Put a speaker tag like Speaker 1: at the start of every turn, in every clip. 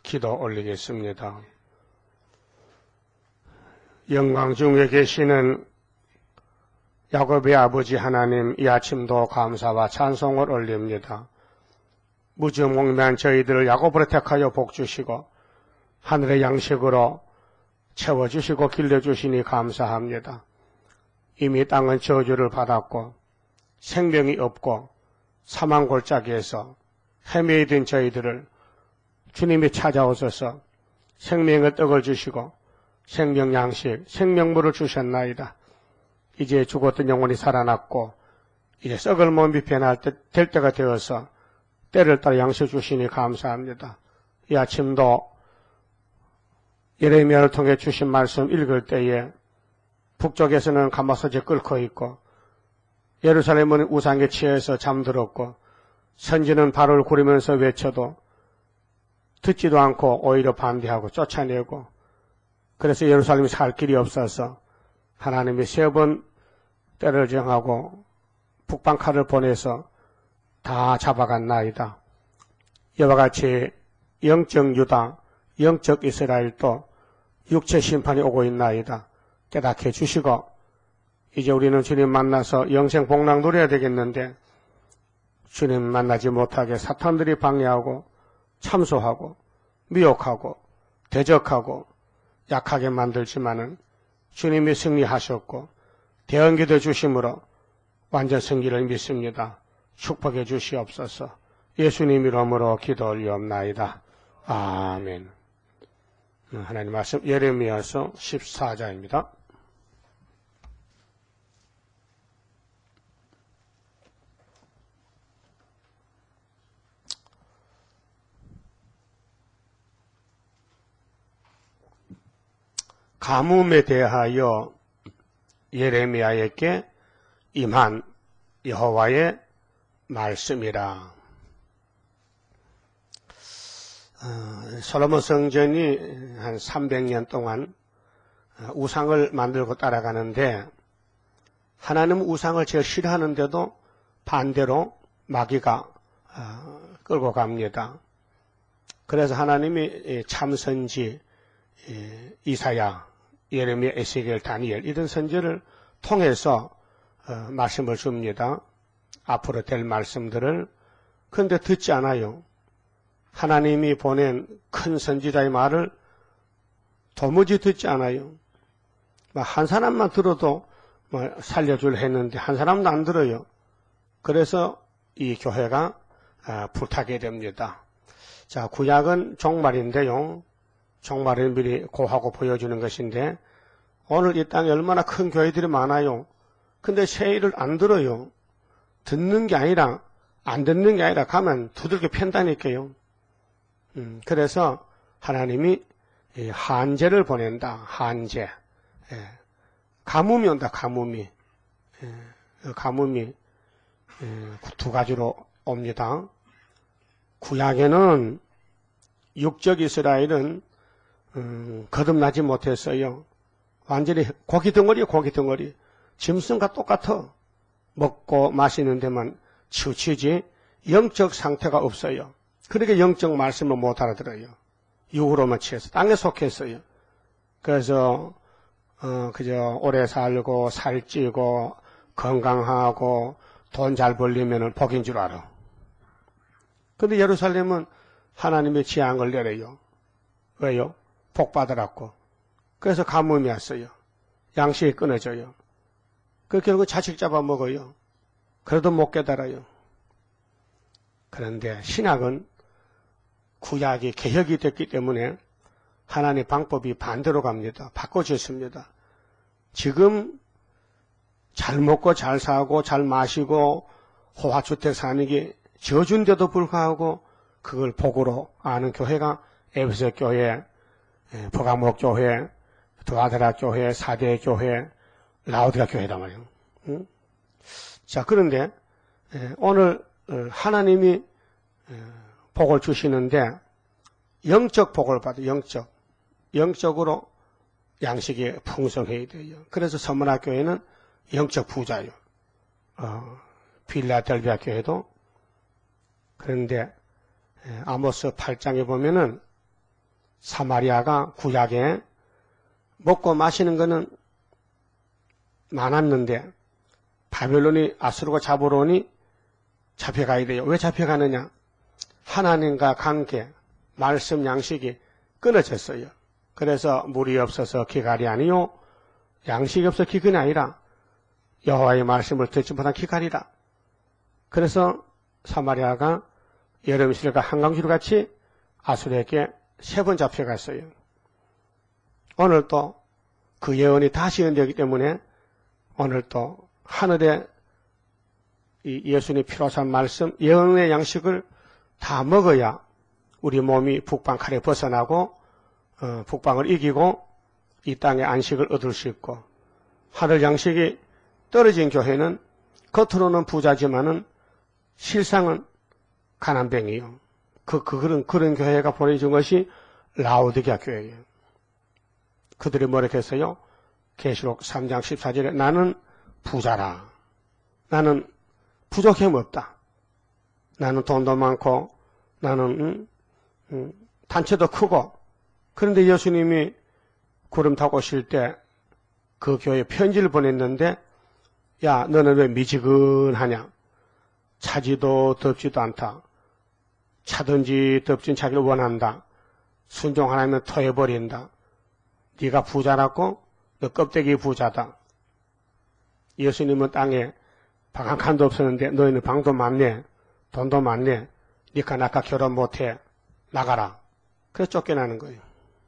Speaker 1: 기도 올리겠습니다. 영광 중에 계시는 야곱의 아버지 하나님, 이 아침도 감사와 찬송을 올립니다. 무지몽매한 저희들을 야곱으로 택하여 복주시고 하늘의 양식으로 채워주시고 길러주시니 감사합니다. 이미 땅은 저주를 받았고 생명이 없고 사망 골짜기에서 헤매이던 저희들을 주님이 찾아오셔서 생명의 떡을 주시고 생명 양식, 생명물을 주셨나이다. 이제 죽었던 영혼이 살아났고 이제 썩을 몸이 될 때가 되어서 때를 따라 양식 주시니 감사합니다. 이 아침도 예레미야를 통해 주신 말씀 읽을 때에 북쪽에서는 가마솥이 끓고 있고 예루살렘은 우상에 취해서 잠들었고 선지는 발을 구르면서 외쳐도 듣지도 않고 오히려 반대하고 쫓아내고 그래서 예루살렘이 살 길이 없어서 하나님이 3번 때를 정하고 북방칼을 보내서 다 잡아갔나이다. 이와 같이 영적 유다, 영적 이스라엘도 육체 심판이 오고 있나이다. 깨닫게 해주시고 이제 우리는 주님 만나서 영생 복락 누려야 되겠는데 주님 만나지 못하게 사탄들이 방해하고 참소하고 미혹하고 대적하고 약하게 만들지만은 주님이 승리하셨고 대언기도 주심으로 완전 승리를 믿습니다. 축복해 주시옵소서. 예수님 이름으로 기도 올리옵나이다. 아멘. 하나님 말씀 예레미야서 14장입니다. 가뭄에 대하여 예레미야에게 임한 여호와의 말씀이라. 솔로몬 성전이 한 300년 동안 우상을 만들고 따라가는데 하나님은 우상을 제일 싫어하는데도 반대로 마귀가 끌고 갑니다. 그래서 하나님이 참선지 이사야, 예레미야, 에스겔, 다니엘 이런 선지를 통해서 말씀을 줍니다. 앞으로 될 말씀들을. 그런데 듣지 않아요. 하나님이 보낸 큰 선지자의 말을 도무지 듣지 않아요. 한 사람만 들어도 살려줄 했는데 한 사람도 안 들어요. 그래서 이 교회가 불타게 됩니다. 자, 구약은 종말인데요. 종말을 미리 고하고 보여주는 것인데 오늘 이 땅에 얼마나 큰 교회들이 많아요. 근데 세일을 안 들어요. 듣는 게 아니라 안 듣는 게 아니라 가면 두들겨 팬다니까요. 그래서 하나님이 한재를 보낸다. 한재. 가뭄이 온다. 가뭄이. 가뭄이 두 가지로 옵니다. 구약에는 육적 이스라엘은 거듭나지 못했어요. 완전히 고기 덩어리. 짐승과 똑같아. 먹고 마시는 데만 치우치지 영적 상태가 없어요. 그러니까 영적 말씀을 못 알아들어요. 육으로만 취해서 땅에 속했어요. 그래서 그저 오래 살고 살찌고 건강하고 돈 잘 벌리면 복인 줄 알아. 근데 예루살렘은 하나님의 재앙을 내려요. 왜요? 복 받으라고. 그래서 가뭄이 왔어요. 양식이 끊어져요. 그 결국 자식 잡아먹어요. 그래도 못 깨달아요. 그런데 신학은 구약이 개혁이 됐기 때문에 하나님의 방법이 반대로 갑니다. 바꿔졌습니다. 지금 잘 먹고 잘 사고 잘 마시고 호화주택 사는 게 저주인데도 불구하고 그걸 복으로 아는 교회가 에베소 교회, 버가목 교회, 두아드라 교회, 사대 교회, 라오디가 교회다 말이에요. 응? 자, 그런데 오늘 하나님이 복을 주시는데 영적 복을 받아요. 영적으로 양식이 풍성해야 돼요. 그래서 서문학 교회는 영적 부자예요. 필라델비아 교회도. 그런데 아모스 8장에 보면은 사마리아가 구약에 먹고 마시는 거는 많았는데 바벨론이 아수르가 잡으러 오니 잡혀가야 돼요. 왜 잡혀가느냐? 하나님과 관계, 말씀, 양식이 끊어졌어요. 그래서 물이 없어서 기갈이 아니요 양식이 없어 기근이 아니라 여호와의 말씀을 듣지 못한 기갈이라. 그래서 사마리아가 여름실과 한강주로 같이 아수르에게 3번 잡혀갔어요. 오늘 또 그 예언이 다시 연되기 때문에 오늘 또 하늘에 이 예수님이 필요한 말씀, 예언의 양식을 다 먹어야 우리 몸이 북방 칼에 벗어나고 북방을 이기고 이 땅의 안식을 얻을 수 있고, 하늘 양식이 떨어진 교회는 겉으로는 부자지만은 실상은 가난뱅이요. 그런 교회가 보내준 것이 라오디게아 교회예요. 그들이 뭐라고 했어요? 계시록 3장 14절에 나는 부자라. 나는 부족함 없다. 나는 돈도 많고 나는 단체도 크고. 그런데 예수님이 구름 타고 오실 때 그 교회에 편지를 보냈는데, 야, 너는 왜 미지근하냐? 차지도 덥지도 않다. 차든지 덥진 자기를 원한다. 순종 하나면 토해버린다. 네가 부자라고? 너 껍데기 부자다. 예수님은 땅에 방 한 칸도 없었는데 너희는 방도 많네, 돈도 많네, 니가 나가 결혼 못해, 나가라. 그래서 쫓겨나는 거예요.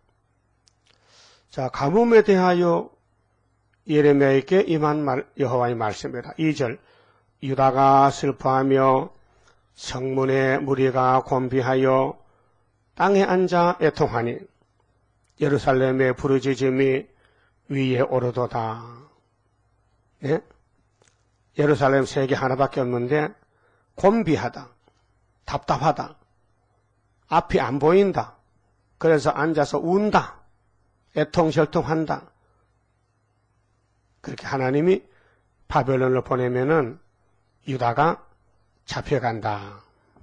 Speaker 1: 자, 가뭄에 대하여 예레미야에게 임한 여호와의 말씀이라. 2절, 유다가 슬퍼하며 성문의 무리가 곤비하여 땅에 앉아 애통하니 예루살렘의 부르짖음이 위에 오르도다. 예? 예루살렘 세계 하나밖에 없는데 곤비하다, 답답하다, 앞이 안 보인다. 그래서 앉아서 운다, 애통절통한다. 그렇게 하나님이 바벨론을 보내면은 유다가 잡혀간다.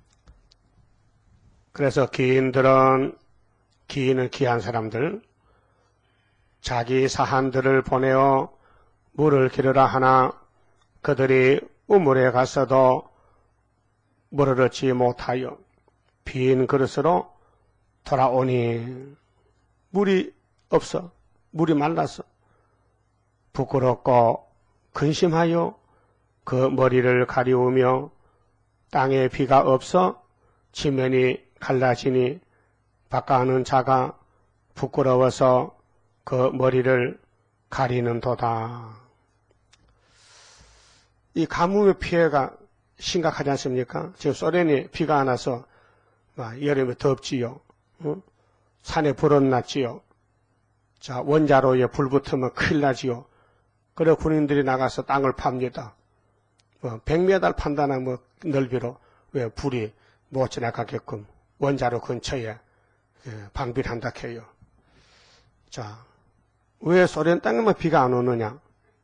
Speaker 1: 그래서 기인은 귀한 사람들, 자기 사한들을 보내어 물을 기르라 하나 그들이 우물에 가서도 물을 얻지 못하여 빈 그릇으로 돌아오니 물이 없어, 물이 말라서 부끄럽고 근심하여 그 머리를 가리우며 땅에 비가 없어 지면이 갈라지니 바꿔하는 자가 부끄러워서 그 머리를 가리는도다. 이 가뭄의 피해가 심각하지 않습니까? 지금 소련이 비가 안 와서 여름에 덥지요. 산에 불은 났지요. 자, 원자로에 불 붙으면 큰일 나지요. 그래 군인들이 나가서 땅을 팝니다. 100m 판다나 넓이로 왜 불이 못 지나가게끔 원자로 근처에 방비를 한다 해요. 자, 왜 소련 땅에만 비가 안 오느냐?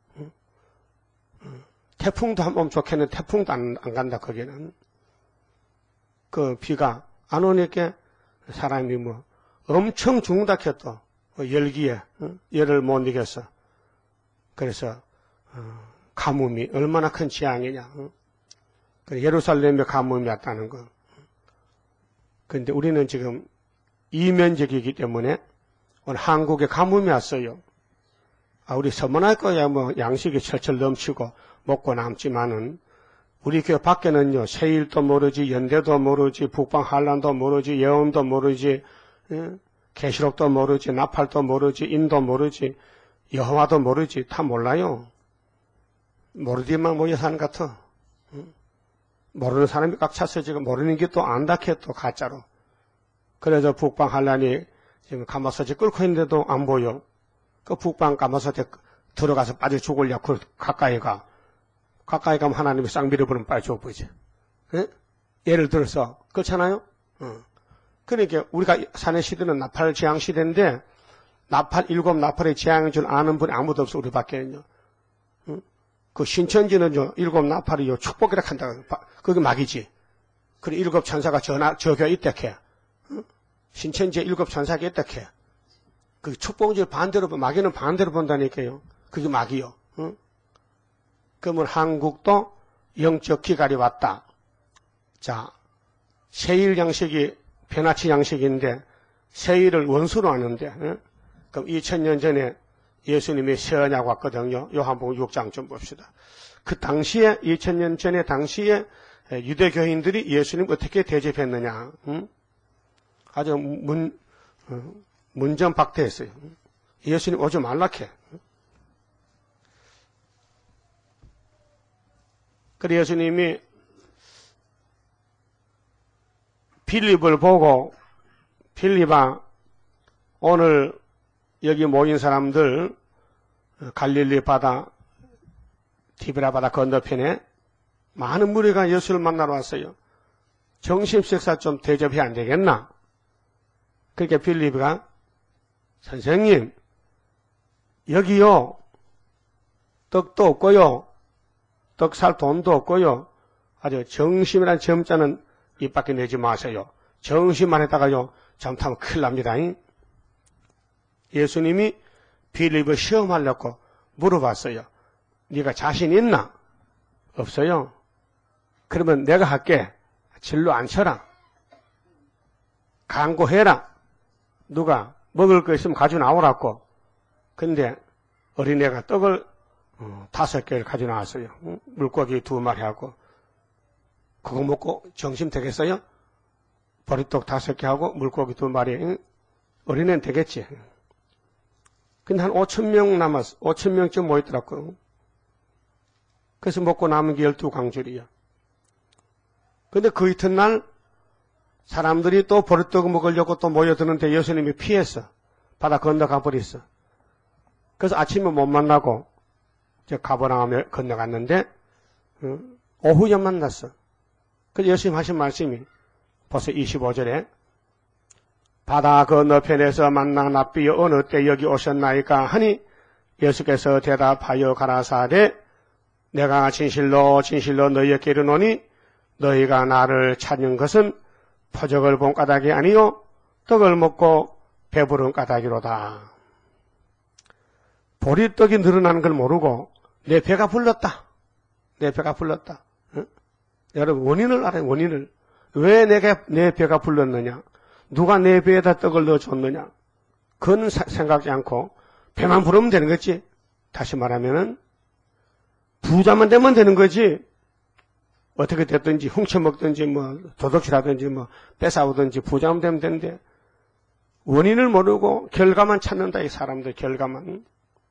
Speaker 1: 태풍도 한 번 좋겠는데 태풍도 안 간다, 거기는. 그 비가 안 오니까 사람이 엄청 죽는다 했다. 열기에, 열을 못 이겼어. 그래서, 가뭄이 얼마나 큰 재앙이냐. 예루살렘에 가뭄이 왔다는 거. 그런데 우리는 지금 이면적이기 때문에 오늘 한국에 가뭄이 왔어요. 우리 서문할 거야 양식이 철철 넘치고 먹고 남지만은 우리 교회 밖에는요, 세일도 모르지, 연대도 모르지, 북방 한란도 모르지, 예언도 모르지, 계시록도 모르지, 나팔도 모르지, 인도 모르지, 여호와도 모르지, 다 몰라요. 모르지만 모여 사는 것 같아. 모르는 사람이 꽉 찼어. 지금 모르는 게 또 안다 캐 또 가짜로. 그래서 북방 한란이 지금 가마솥이 끓고 있는데도 안 보여. 그 북방 가마솥에 들어가서 빠져 죽으려고 가까이 가. 가까이 가면 하나님이 쌍비를 부르면 빨리 죽어보지. 예를 들어서 그렇잖아요. 그러니까 우리가 사는 시대는 나팔 재앙 시대인데 일곱 나팔의 재앙인 줄 아는 분이 아무도 없어. 우리밖에는요. 그 신천지는요, 일곱 나팔이요 축복이라 한다. 그게 막이지. 그래 일곱 천사가 저교 있대케. 신천지의 7 천사가 어떻게 그 축복주의 반대로 마귀는 반대로 본다니까요. 그게 마귀요. 응? 그러면 한국도 영적 기갈이 왔다. 자, 세일 양식이 변화치 양식인데 세일을 원수로 하는데 응? 그럼 2000년 전에 예수님이 세언약 왔거든요. 요한복음 6장 좀 봅시다. 그 당시에 2000년 전에 당시에 유대교인들이 예수님 어떻게 대접했느냐. 응? 아주 문전박대했어요. 예수님 오지 말라케. 그래 예수님이 빌립을 보고 빌립아 오늘 여기 모인 사람들 갈릴리 바다 티베라 바다 건너편에 많은 무리가 예수를 만나러 왔어요. 점심 식사 좀 대접해야 안 되겠나? 그러니까 빌립이가 선생님 여기요 떡도 없고요 떡 살 돈도 없고요 아주 정심이란 점자는 입 밖에 내지 마세요. 정심만 했다가요 잘못하면 큰일 납니다. 예수님이 빌립을 시험하려고 물어봤어요. 네가 자신 있나? 없어요. 그러면 내가 할게. 진로 안 쳐라. 강구해라. 누가 먹을 거 있으면 가져 나오라고. 근데 어린애가 떡을 5개를 가져 나왔어요. 물고기 2마리하고. 그거 먹고 정심 되겠어요? 보리떡 5개 하고 물고기 2마리. 어린애는 되겠지. 근데 한 5,000명 남았어. 5,000명쯤 모였더라고. 그래서 먹고 남은 게 12강줄이야. 근데 그 이튿날 사람들이 또 보리떡 먹으려고 또 모여드는데 예수님이 피했어. 바다 건너가 버렸어. 그래서 아침에 못 만나고 이제 가버나움에 건너갔는데 오후에 만났어. 그래서 예수님 하신 말씀이 벌써 25절에 바다 건너편에서 만나 납비여 어느 때 여기 오셨나이까 하니 예수께서 대답하여 가라사대 내가 진실로 진실로 너희에게 이르노니 너희가 나를 찾는 것은 표적을 본 까닭이 아니요 떡을 먹고 배부른 까닭이로다. 보리떡이 늘어나는 걸 모르고 내 배가 불렀다. 내 배가 불렀다. 응? 여러분 원인을 알아요. 원인을. 왜 내 배가 불렀느냐. 누가 내 배에다 떡을 넣어줬느냐. 그건 생각하지 않고 배만 부르면 되는 거지. 다시 말하면은 부자만 되면 되는 거지. 어떻게 됐든지 훔쳐먹든지 뭐 도둑질하든지 뭐 뺏어오든지 부자만 되면 되는데 원인을 모르고 결과만 찾는다. 이 사람들 결과만.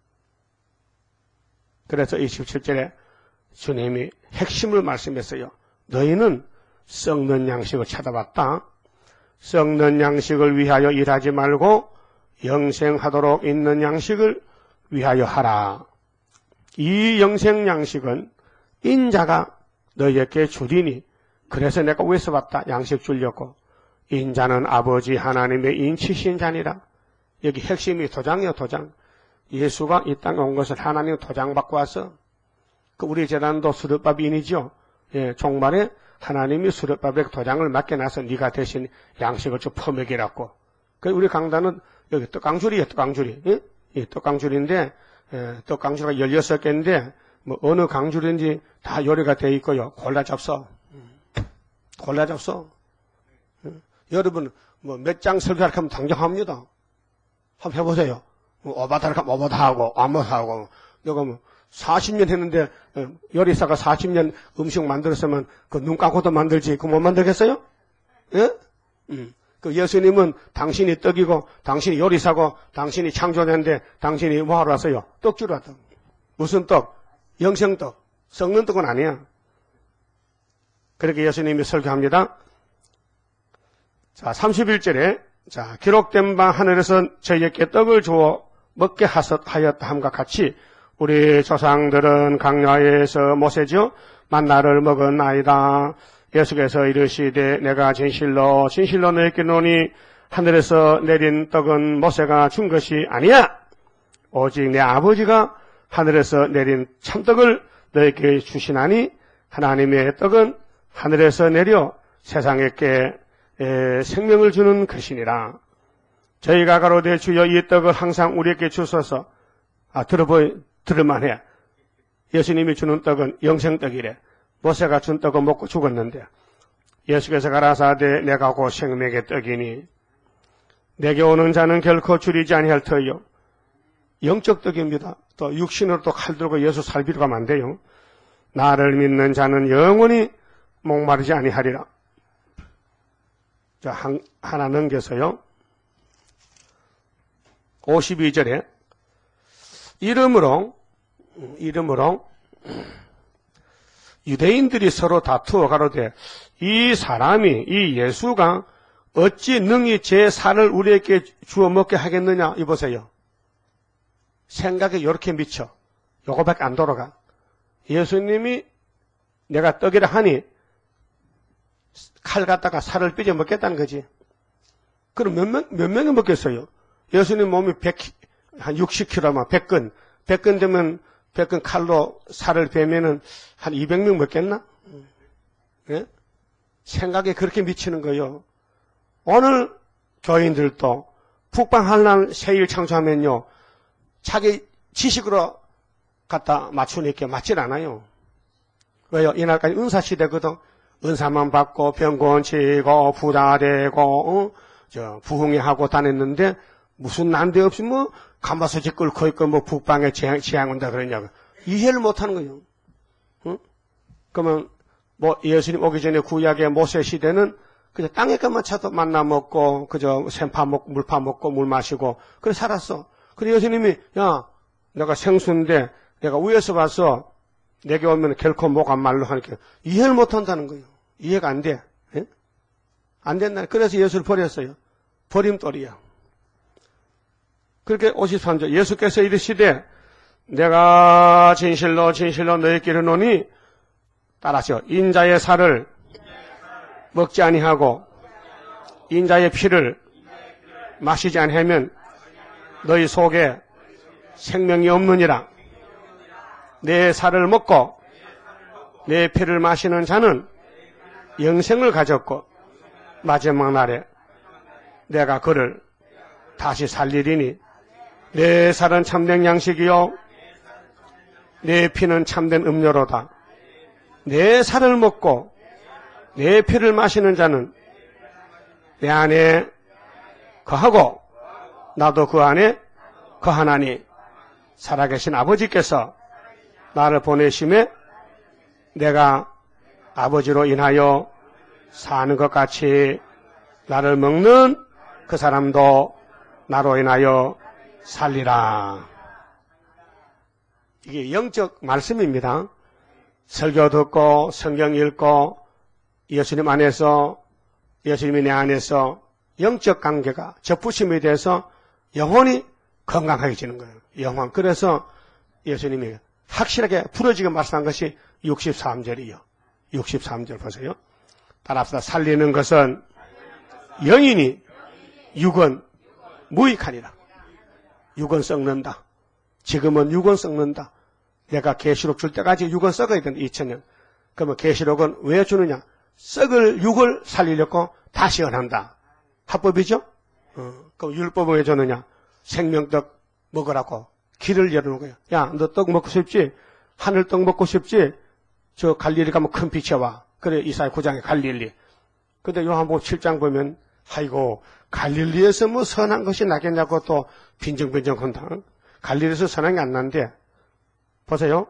Speaker 1: 그래서 27절에 주님이 핵심을 말씀했어요. 너희는 썩는 양식을 찾아봤다. 썩는 양식을 위하여 일하지 말고 영생하도록 있는 양식을 위하여 하라. 이 영생 양식은 인자가 너희에게 주리니 그래서 내가 위에서 봤다. 양식 주려고. 인자는 아버지 하나님의 인치신 자니라. 여기 핵심이 도장이요 도장. 예수가 이 땅에 온 것을 하나님 도장 받고 와서 그 우리 재단도 수렵밥인이죠. 예, 종말에 하나님이 수렵밥에 도장을 맡겨놔서 네가 대신 양식을 좀 퍼먹이라고. 그 우리 강단은 여기 떡강줄이에요. 떡강줄이. 예? 이 떡강줄인데 떡강줄가 16개인데 뭐 어느 강줄인지 다 요리가 돼 있고요. 골라 잡숴. 골라 잡숴. 여러분 뭐 몇 장 설교할 하면 당장합니다. 한번 해보세요. 오바다를 하면 오바다하고 아무하고 이거 뭐 40년 했는데 요리사가 40년 음식 만들었으면 그 눈 감고도 만들지 그 못 만들겠어요? 예? 그 예수님은 당신이 떡이고 당신이 요리사고 당신이 창조자인데 당신이 뭐하러 왔어요? 떡주러 왔다. 무슨 떡? 영생떡. 썩는 떡은 아니야. 그렇게 예수님이 설교합니다. 자, 31절에 자, 기록된 바 하늘에서 저희에게 떡을 주어 먹게 하였다 함과 같이 우리 조상들은 강야에서 모세지어 만나를 먹었나이다. 예수께서 이르시되 내가 진실로 진실로 너희에게 이르노니 하늘에서 내린 떡은 모세가 준 것이 아니야. 오직 내 아버지가 하늘에서 내린 참떡을 너희에게 주시나니 하나님의 떡은 하늘에서 내려 세상에게 생명을 주는 것이니라. 저희가 가로되 주여 이 떡을 항상 우리에게 주소서. 들을만해. 예수님이 주는 떡은 영생떡이래. 모세가 준 떡은 먹고 죽었는데 예수께서 가라사대 내가 곧 생명의 떡이니 내게 오는 자는 결코 줄이지 아니할 터이요. 영적 떡입니다. 또 육신으로 또 칼 들고 예수 살비로 가면 안 돼요. 나를 믿는 자는 영원히 목마르지 아니하리라. 자, 하나 넘겨서요. 52절에 이름으로 유대인들이 서로 다투어 가로되 이 사람이 이 예수가 어찌 능히 제 살을 우리에게 주어 먹게 하겠느냐. 이보세요. 생각에 이렇게 미쳐. 요거밖에 안 돌아가. 예수님이 내가 떡이라 하니 칼 갖다가 살을 삐져 먹겠다는 거지. 그럼 몇 명이 먹겠어요? 예수님 몸이 한 60kg만 100근 되면 100근 칼로 살을 베면은 한 200명 먹겠나? 예? 생각에 그렇게 미치는 거요. 오늘 교인들도 북방한란 세일 창조하면요. 자기 지식으로 갖다 맞추니까 맞질 않아요. 왜요? 이날까지 은사시대거든. 은사만 받고 병권 치고 부자 되고 부흥회하고 다녔는데 무슨 난데없이 뭐 가마솥이 끓고 있고 뭐 북방에 재앙 온다 그러냐고. 이해를 못하는 거예요. 응? 그러면 뭐 예수님 오기 전에 구약의 모세 시대는 그저 땅에 것만 차도 만나 먹고 그저 샘파 먹고 물파 먹고 물 마시고 그래 살았어. 그래 예수님이 야 내가 생수인데 내가 위에서 봐서 내게 오면 결코 목 안 말로 하니까 이해를 못한다는 거예요. 이해가 안 돼. 예? 안 된다. 그래서 예수를 버렸어요. 버림돌이야. 그렇게 53절 예수께서 이르시되 내가 진실로 너희에게 이르노니 따라하시오. 인자의 살을 먹지 아니하고 인자의 피를 마시지 아니하면 너희 속에 생명이 없느니라. 내 살을 먹고 내 피를 마시는 자는 영생을 가졌고 마지막 날에 내가 그를 다시 살리리니 내 살은 참된 양식이요 내 피는 참된 음료로다. 내 살을 먹고 내 피를 마시는 자는 내 안에 거하고 나도 그 안에 거하나니 살아계신 아버지께서 나를 보내심에 내가 아버지로 인하여 사는 것 같이 나를 먹는 그 사람도 나로 인하여 살리라. 이게 영적 말씀입니다. 설교 듣고 성경 읽고 예수님 안에서 예수님이 내 안에서 영적 관계가 접붙임에 대해서 영혼이 건강해지는 거예요. 영혼. 그래서 예수님이 확실하게 부러지게 말씀한 것이 63절이요. 63절 보세요. 따라합시다. 살리는 것은 영이니 육은 무익하니라. 육은 썩는다. 지금은 육은 썩는다. 내가 계시록 줄 때까지 육은 썩어야 된다. 2000년. 그러면 계시록은 왜 주느냐? 썩을 육을 살리려고 다시 연한다. 합법이죠? 그럼 율법은 왜 주느냐? 생명떡 먹으라고 길을 열어놓은 거야. 야, 너 떡 먹고 싶지? 하늘떡 먹고 싶지? 저 갈릴리 가면 큰 빛이 와. 그래, 이사야 9장에 갈릴리. 근데 요한복음 7장 보면 아이고 갈릴리에서 뭐 선한 것이 나겠냐고 또 빈정빈정한다. 갈릴리에서 선한 게 안 난대. 보세요.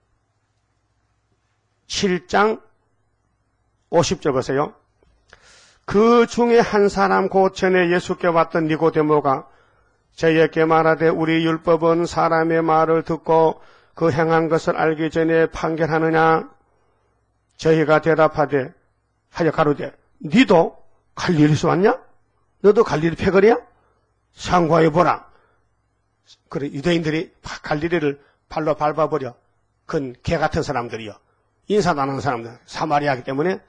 Speaker 1: 7장 50절 보세요. 그 중에 한 사람 곧 전에 예수께 왔던 니고데모가 저희에게 말하되 우리 율법은 사람의 말을 듣고 그 행한 것을 알기 전에 판결하느냐? 저희가 대답하되 하여 가로되 니도 갈릴리에서 왔냐? 너도 갈릴리 패거리야? 상고해보라. 그래 유대인들이 갈릴리를 발로 밟아버려. 큰 개 같은 사람들이요. 인사도 안 하는 사람들. 사마리아이기 때문에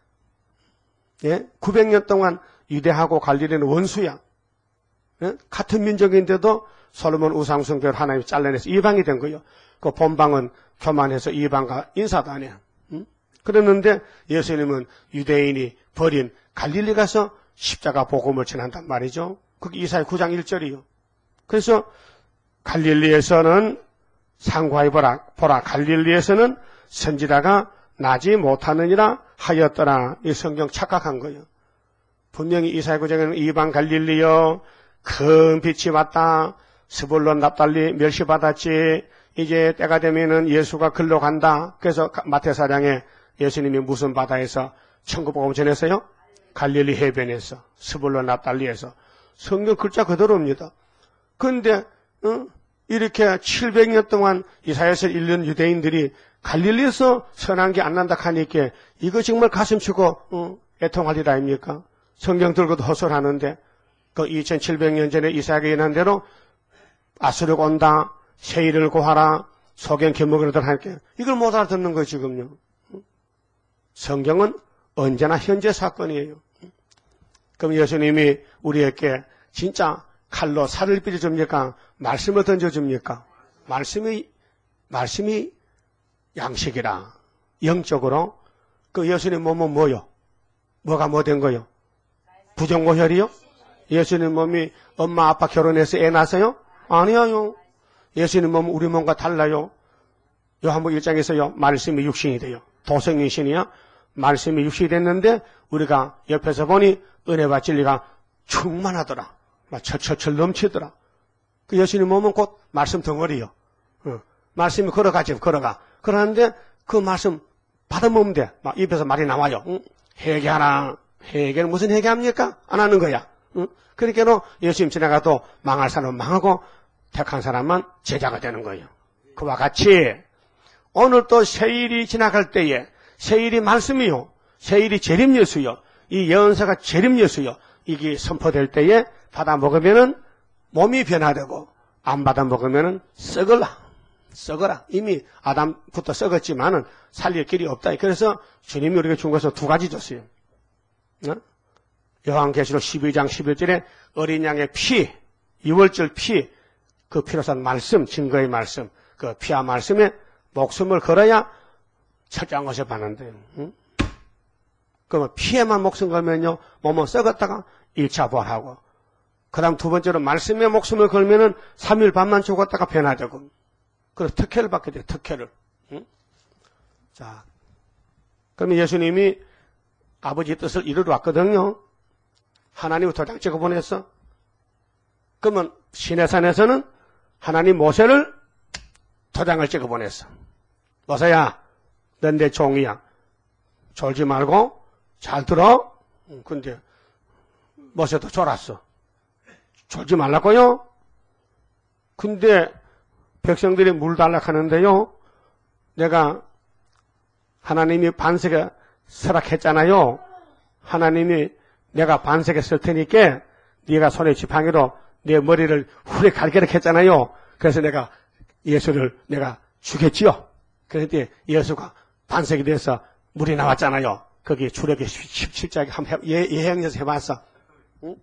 Speaker 1: 900년 동안 유대하고 갈릴리는 원수야. 같은 민족인데도 솔로몬 우상숭배를 하나님이 잘라내서 이방이 된 거예요. 그 본방은 교만해서 이방과 인사도 안 해요. 그랬는데 예수님은 유대인이 버린 갈릴리 가서 십자가 복음을 전한단 말이죠. 그게 이사야 9장 1절이요. 그래서 갈릴리에서는 상고하여 보라 갈릴리에서는 선지자가 나지 못하느니라 하였더라. 이 성경 착각한 거예요. 분명히 이사야 9장에는 이방 갈릴리여 큰 빛이 왔다. 스불론 납달리 멸시받았지. 이제 때가 되면은 예수가 글로 간다. 그래서 마태사장에 예수님이 무슨 바다에서 천국복음 전했어요? 갈릴리 해변에서, 스불론 납달리에서. 성경 글자 그대로입니다. 그런데 이렇게 700년 동안 이사야서 읽는 유대인들이 갈릴리에서 선한 게 안 난다 하니까 이거 정말 가슴 치고 애통할 일 아닙니까? 성경 들고도 헛소리하는데 그 2700년 전에 이사야가 예언한 대로 아수르가 온다, 세일을 고하라, 소경 견목으로들 할게. 이걸 못 알아듣는 거예요 지금요. 성경은 언제나 현재 사건이에요. 그럼 예수님이 우리에게 진짜 칼로 살을 삐져줍니까? 말씀을 던져줍니까? 말씀이 양식이라. 영적으로 그 예수님 몸은 뭐요? 뭐가 뭐 된 거요? 부정고혈이요? 예수님 몸이 엄마 아빠 결혼해서 애 낳았어요? 아니에요. 예수님 몸은 우리 몸과 달라요. 요한복 1장에서요 말씀이 육신이 돼요. 도성육신이야. 말씀이 육신이 됐는데 우리가 옆에서 보니 은혜와 진리가 충만하더라. 막 철철철 넘치더라. 그 예수님 몸은 곧 말씀 덩어리요. 말씀이 걸어가지 걸어가. 그러는데 그 말씀 받아먹으면 돼. 막 입에서 말이 나와요. 회개하라. 회개는 무슨 회개합니까? 안 하는 거야. 그러니까 예수님 지나가도 망할 사람은 망하고 택한 사람만 제자가 되는 거예요. 그와 같이 오늘 또 세일이 지나갈 때에 세일이 말씀이요. 세일이 재림예수요. 이 예언서가 재림예수요. 이게 선포될 때에 받아 먹으면은 몸이 변화되고 안 받아 먹으면은 썩어라. 이미 아담부터 썩었지만은 살릴 길이 없다. 그래서 주님이 우리에게 준 것은 두 가지 줬어요. 요한계시록 12장 11절에 어린 양의 피, 2월절 피, 그 피로 산 말씀, 증거의 말씀, 그 피와 말씀에 목숨을 걸어야 철저한 것을 받는데요. 그러면 피에만 목숨 걸면요, 몸은 썩었다가 1차 부활하고, 그 다음 두 번째로 말씀에 목숨을 걸면은 3일 반만 죽었다가 변화되고, 그래서 특혜를 받게 돼요, 특혜를. 자, 그러면 예수님이 아버지 뜻을 이루러 왔거든요. 하나님이 도장 찍어 보냈어. 그러면 시내산에서는 하나님 모세를 도장을 찍어 보냈어. 모세야, 넌 내 종이야. 졸지 말고 잘 들어. 근데 모세도 졸았어. 졸지 말라고요? 근데 백성들이 물 달라 하는데요. 내가 하나님이 반석에 설악했잖아요. 하나님이 내가 반석에 쓸 테니까 네가 손에 지팡이로 내 머리를 후레 갈기를 했잖아요. 그래서 내가 예수를 내가 죽였지요. 그런데 예수가 반석이 돼서 물이 나왔잖아요. 거기 출애굽기 17장에 한번 예행해서 해봤어. 응?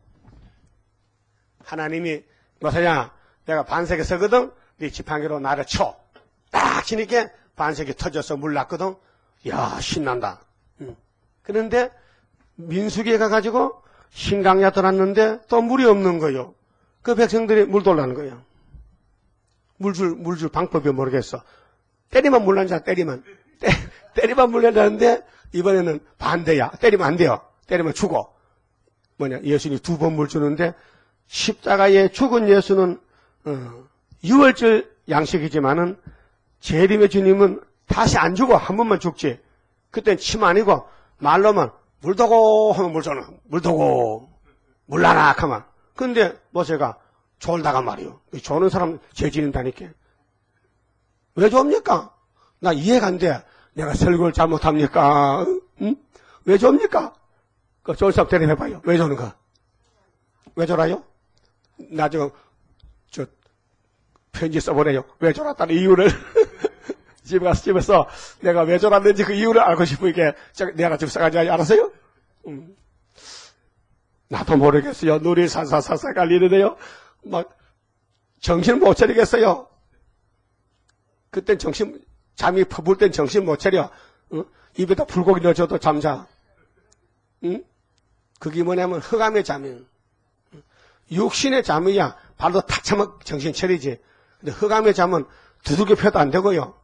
Speaker 1: 하나님이 모세야 내가 반석에 서거든. 네 지팡이로 나를 쳐. 딱 치니까 반석이 터져서 물 났거든. 야 신난다. 그런데 민수기에 가가지고 신강야 들었는데 또 물이 없는 거예요. 그 백성들이 물 돌라는 거예요. 물 줄 방법이 모르겠어. 때리면 물 난자 때리면 물 난다는데 이번에는 반대야. 때리면 안 돼요. 때리면 죽어. 예수님이 2번 물 주는데 십자가에 죽은 예수는 6월절 양식이지만은 재림의 주님은 다시 안 죽어. 한 번만 죽지. 그땐 침 아니고 말로만 물도고 하면 물 줘는 물도고 물나라 하면. 근데 모세가 졸다가 말이요. 조는 사람 죄 지는다니까. 왜 줍니까? 나 이해가 안 돼. 내가 설교를 잘못합니까? 응? 왜 줍니까? 그 좋은 사람 대답해봐요. 왜 주는가? 왜 줘라요? 나 저 편지 써보내요. 왜 줘랐다는 이유를. 집에서 내가 왜 줘랐는지 그 이유를 알고 싶으니까 내가 좀 써가지고 알았어요? 나도 모르겠어요. 눈이 살살살살 갈리는데요. 막 정신 못 차리겠어요. 그땐 잠이 퍼불 땐 정신 못 차려. 입에다 불고기 넣어줘도 잠자. 응? 그게 뭐냐면 흑암의 잠이에요. 육신의 잠이야 바로 탁 차면 정신 차리지. 근데 흑암의 잠은 두들겨 펴도 안 되고요.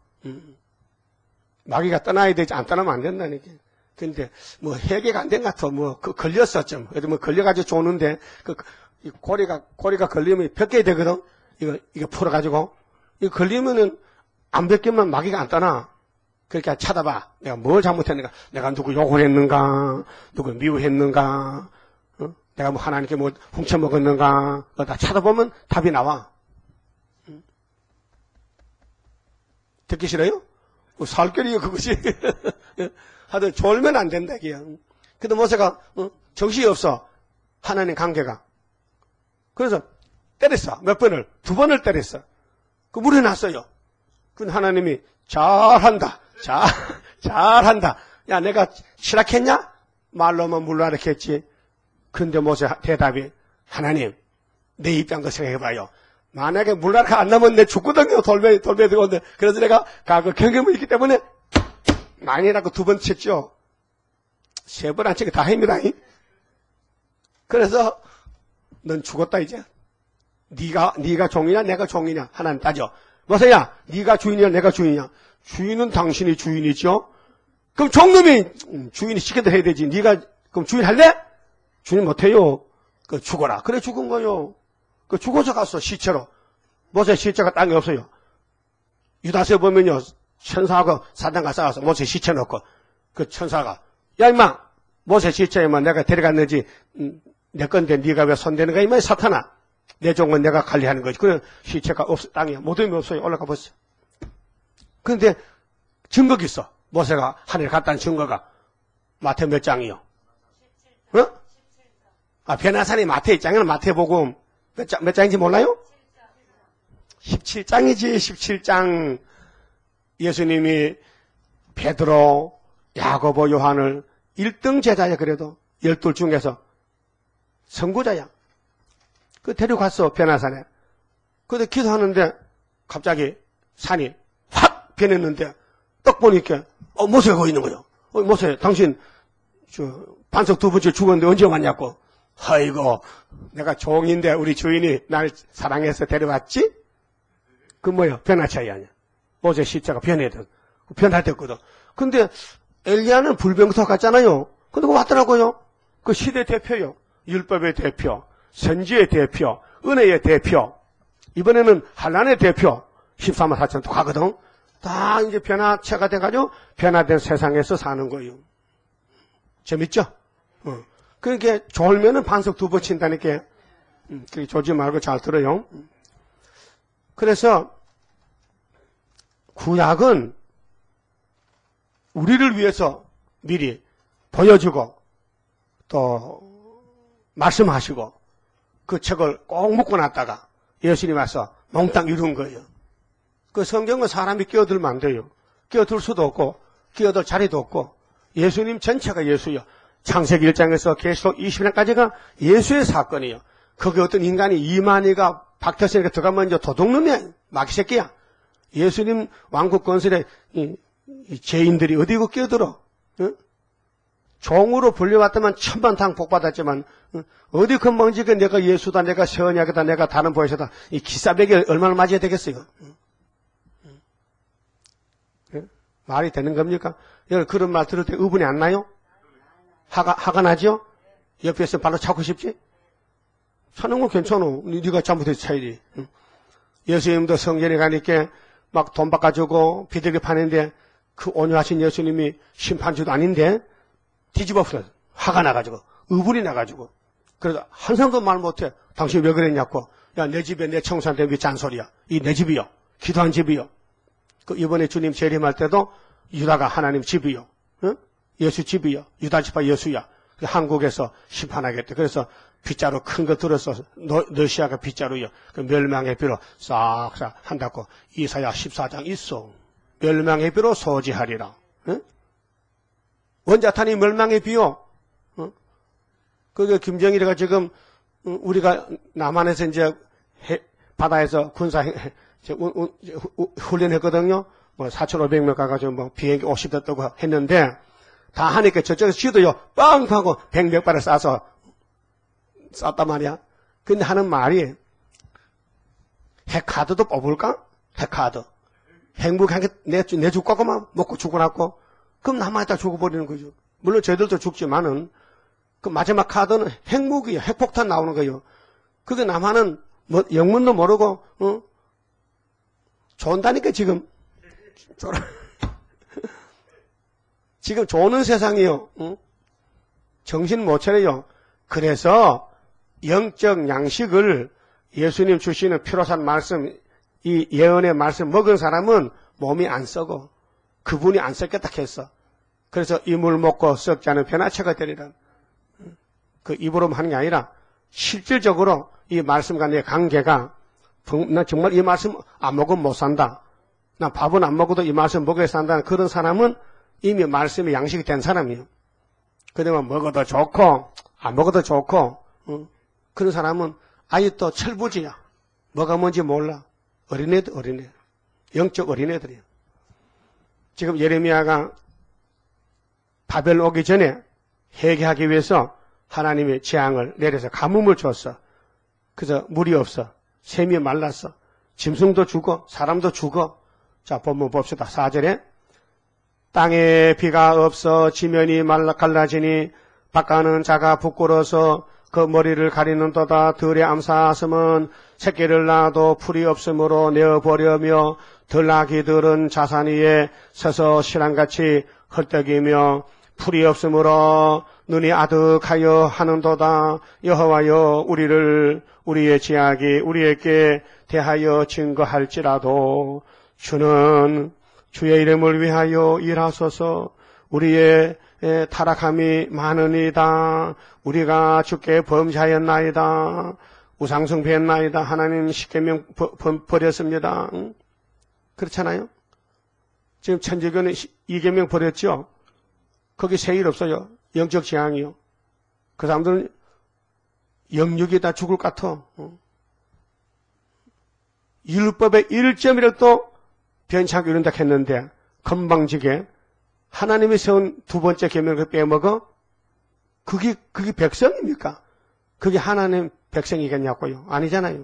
Speaker 1: 마귀가 떠나야 되지 안 떠나면 안 된다니까. 근데 뭐 해결가 안 된 것 같아. 뭐 걸렸어 좀. 그래도 뭐 걸려가지고 좋는데 이 고리가 걸리면 벗겨야 되거든. 이거 풀어가지고 이거 걸리면은 안 벗기면 마귀가 안 떠나. 그러니까 찾아봐. 내가 뭘 잘못했는가? 내가 누구 욕을 했는가? 누구 미워했는가? 어? 내가 뭐 하나님께 뭐 훔쳐먹었는가? 다 찾아보면 답이 나와. 듣기 싫어요? 살결이요 그것이. 하여튼 졸면 안 된다 이게요. 근데 모세가 정신이 없어. 하나님 관계가. 그래서 때렸어. 몇 번을? 2번을 때렸어. 그 물에 났어요. 근데 하나님이 잘한다. 잘한다. 야 내가 실학했냐? 말로만 물러라 했지. 근데 모세 대답이 하나님 내 입장도 생각해봐요. 만약에 물러가 안 나면 내 죽거든요. 돌배 들어오는데. 그래서 내가 그 경험이 있기 때문에 많이라고 2번 쳤죠. 3번 안 치게 다 합니다. 그래서 넌 죽었다 이제. 네가 종이냐 내가 종이냐 하나님 따져. 모세야 네가 주인이냐 내가 주인이냐. 주인은 당신이 주인이죠. 그럼 종놈이 주인이 시켜도 해야 되지. 네가 그럼 주인 할래? 주인 못해요. 그 죽어라. 그래 죽은 거요. 그 죽어서 갔어 시체로. 모세 시체가 땅에 없어요. 유다서에 보면요 천사하고 사단과 싸워서 모세 시체 놓고 그 천사가 야 임마 모세 시체에만 내가 데려갔는지 내 건데 네가 왜 손대는 거야 임마 사탄아. 내 종은 내가 관리하는 거지. 그래 시체가 땅에 모둠이 없어요. 올라가 보세요. 그런데 증거가 있어. 모세가 하늘에 갔다는 증거가 마태 몇 장이요? 어? 아 변화산이 마태 1장에는 마태복음 몇 장인지 몰라요? 17장이지 17장. 예수님이 베드로, 야고보, 요한을 1등 제자야. 그래도 12 중에서 선구자야. 그 데려갔어 변화산에. 근데 기도하는데 갑자기 산이 확 변했는데 딱 보니까 모세가 거기 있는 거죠. 모세 당신 반석 2번째 죽었는데 언제 왔냐고. 아이고 내가 종인데 우리 주인이 날 사랑해서 데려왔지? 그 뭐야 변화차이 아니야. 모세 시체가 변화됐거든. 근데 엘리야는 불병서 같잖아요. 근데 그거 왔더라고요. 그 시대 대표요. 율법의 대표, 선지의 대표, 은혜의 대표. 이번에는 한란의 대표 14만 4천 도 가거든. 다 이제 변화체가 돼가지고 변화된 세상에서 사는 거예요. 재밌죠? 그러니까 졸면은 반석 2번 친다니까. 졸지 말고 잘 들어요. 그래서 구약은 우리를 위해서 미리 보여주고 또 말씀하시고 그 책을 꼭 묶어놨다가 예수님 와서 몽땅 이룬 거예요. 그 성경은 사람이 끼어들면 안 돼요. 끼어들 수도 없고 끼어들 자리도 없고 예수님 전체가 예수요. 창세기 1장에서 계시록 20장까지가 예수의 사건이에요. 거기 어떤 인간이 이만희가 박태선이가 들어가면 이제 도둑놈이야. 마귀새끼야. 예수님 왕국 건설에 이 죄인들이 어디고 끼어들어? 응? 종으로 불려왔다면 천만당 복받았지만 어디 건방지게 내가 예수다 내가 세언약이다 내가 다른 보혜사다 이 기싸배기 얼마나 맞아야 되겠어요? 말이 되는 겁니까? 여러분 그런 말 들을 때 의분이 안 나요? 화가 나죠? 옆에서 발로 차고 싶지? 차는 건 괜찮아. 네가 잘못해서 차야지. 예수님도 성전에 가니까 막 돈 바꿔주고 비둘기 파는데 그 온유하신 예수님이 심판주도 아닌데 뒤집어 엎어 화가 나가지고 의분이 나가지고 그래서 한 사람도 말 못해. 당신 왜 그랬냐고. 야 내 집에 내 청소한테 왜 잔소리야. 이 내 집이요. 기도한 집이요. 그 이번에 주님 재림할 때도 유다가 하나님 집이요. 응? 예수 집이요. 유다 집과 예수야. 한국에서 심판하겠대. 그래서 빗자루 큰 거 들어서 러시아가 빗자루요. 그 멸망의 비로 싹싹 한다고 이사야 14장 있어. 멸망의 비로 소지하리라. 응? 원자탄이 멸망의 비요. 응? 그게 김정일이가 지금 우리가 남한에서 이제 바다에서 군사 훈련했거든요. 뭐 4,500명 가가지고 뭐 비행기 50대 뜨고 했는데 다 하니까 저쪽에서 지도요 빵 하고 100몇 발을 쐈단 말이야. 근데 하는 말이 핵카드도 뽑을까? 핵카드. 핵무기 한 개 내줄 거고만 먹고 죽어놨고 그럼 남아있다 죽어버리는 거죠. 물론 저희들도 죽지만은 그 마지막 카드는 핵무기야. 핵폭탄 나오는 거예요. 그게 남한은 뭐 영문도 모르고 좋은다니까 지금. 지금 조는 세상이요. 정신 못 차려요. 그래서 영적 양식을 예수님 주시는 피로산 말씀, 이 예언의 말씀 먹은 사람은 몸이 안 썩어. 그분이 안 썩겠다 했어. 그래서 이물 먹고 썩지 않은 변화체가 되리라. 그 입으로 하는 게 아니라 실질적으로 이 말씀 간의 관계가 나 정말 이 말씀 안 먹으면 못 산다. 나 밥은 안 먹어도 이 말씀 먹어야 산다는 그런 사람은 이미 말씀이 양식이 된 사람이에요. 그러면 먹어도 좋고 안 먹어도 좋고 그런 사람은 아예 또 철부지야. 뭐가 뭔지 몰라. 어린애. 영적 어린애들이야. 지금 예레미야가 바벨 오기 전에 회개하기 위해서 하나님의 재앙을 내려서 가뭄을 줬어. 그래서 물이 없어. 샘이 말랐어. 짐승도 죽어. 사람도 죽어. 자, 본문 봅시다. 4절에 땅에 비가 없어 지면이 갈라지니 바깥은 자가 부끄러워서 그 머리를 가리는도다. 들의 암사슴은 새끼를 낳아도 풀이 없으므로 내어버려며 들나귀들은 자산 위에 서서 실랑같이 헐떡이며 풀이 없으므로 눈이 아득하여 하는도다. 여호와여 우리의 지약이 우리에게 대하여 증거할지라도 주는 주의 이름을 위하여 일하소서. 우리의 타락함이 많으니이다. 우리가 주께 범죄하였나이다. 우상숭배했나이다. 하나님 십계명 버렸습니다. 그렇잖아요. 지금 천주교는 이계명 버렸죠. 거기 세일 없어요. 영적 재앙이요. 그 사람들은 영육이 다 죽을 것 같아. 율법의 1점이라도 변치하게 이룬다 했는데 건방지게 하나님이 세운 두 번째 계명을 빼먹어? 그게 백성입니까? 그게 하나님 백성이겠냐고요? 아니잖아요.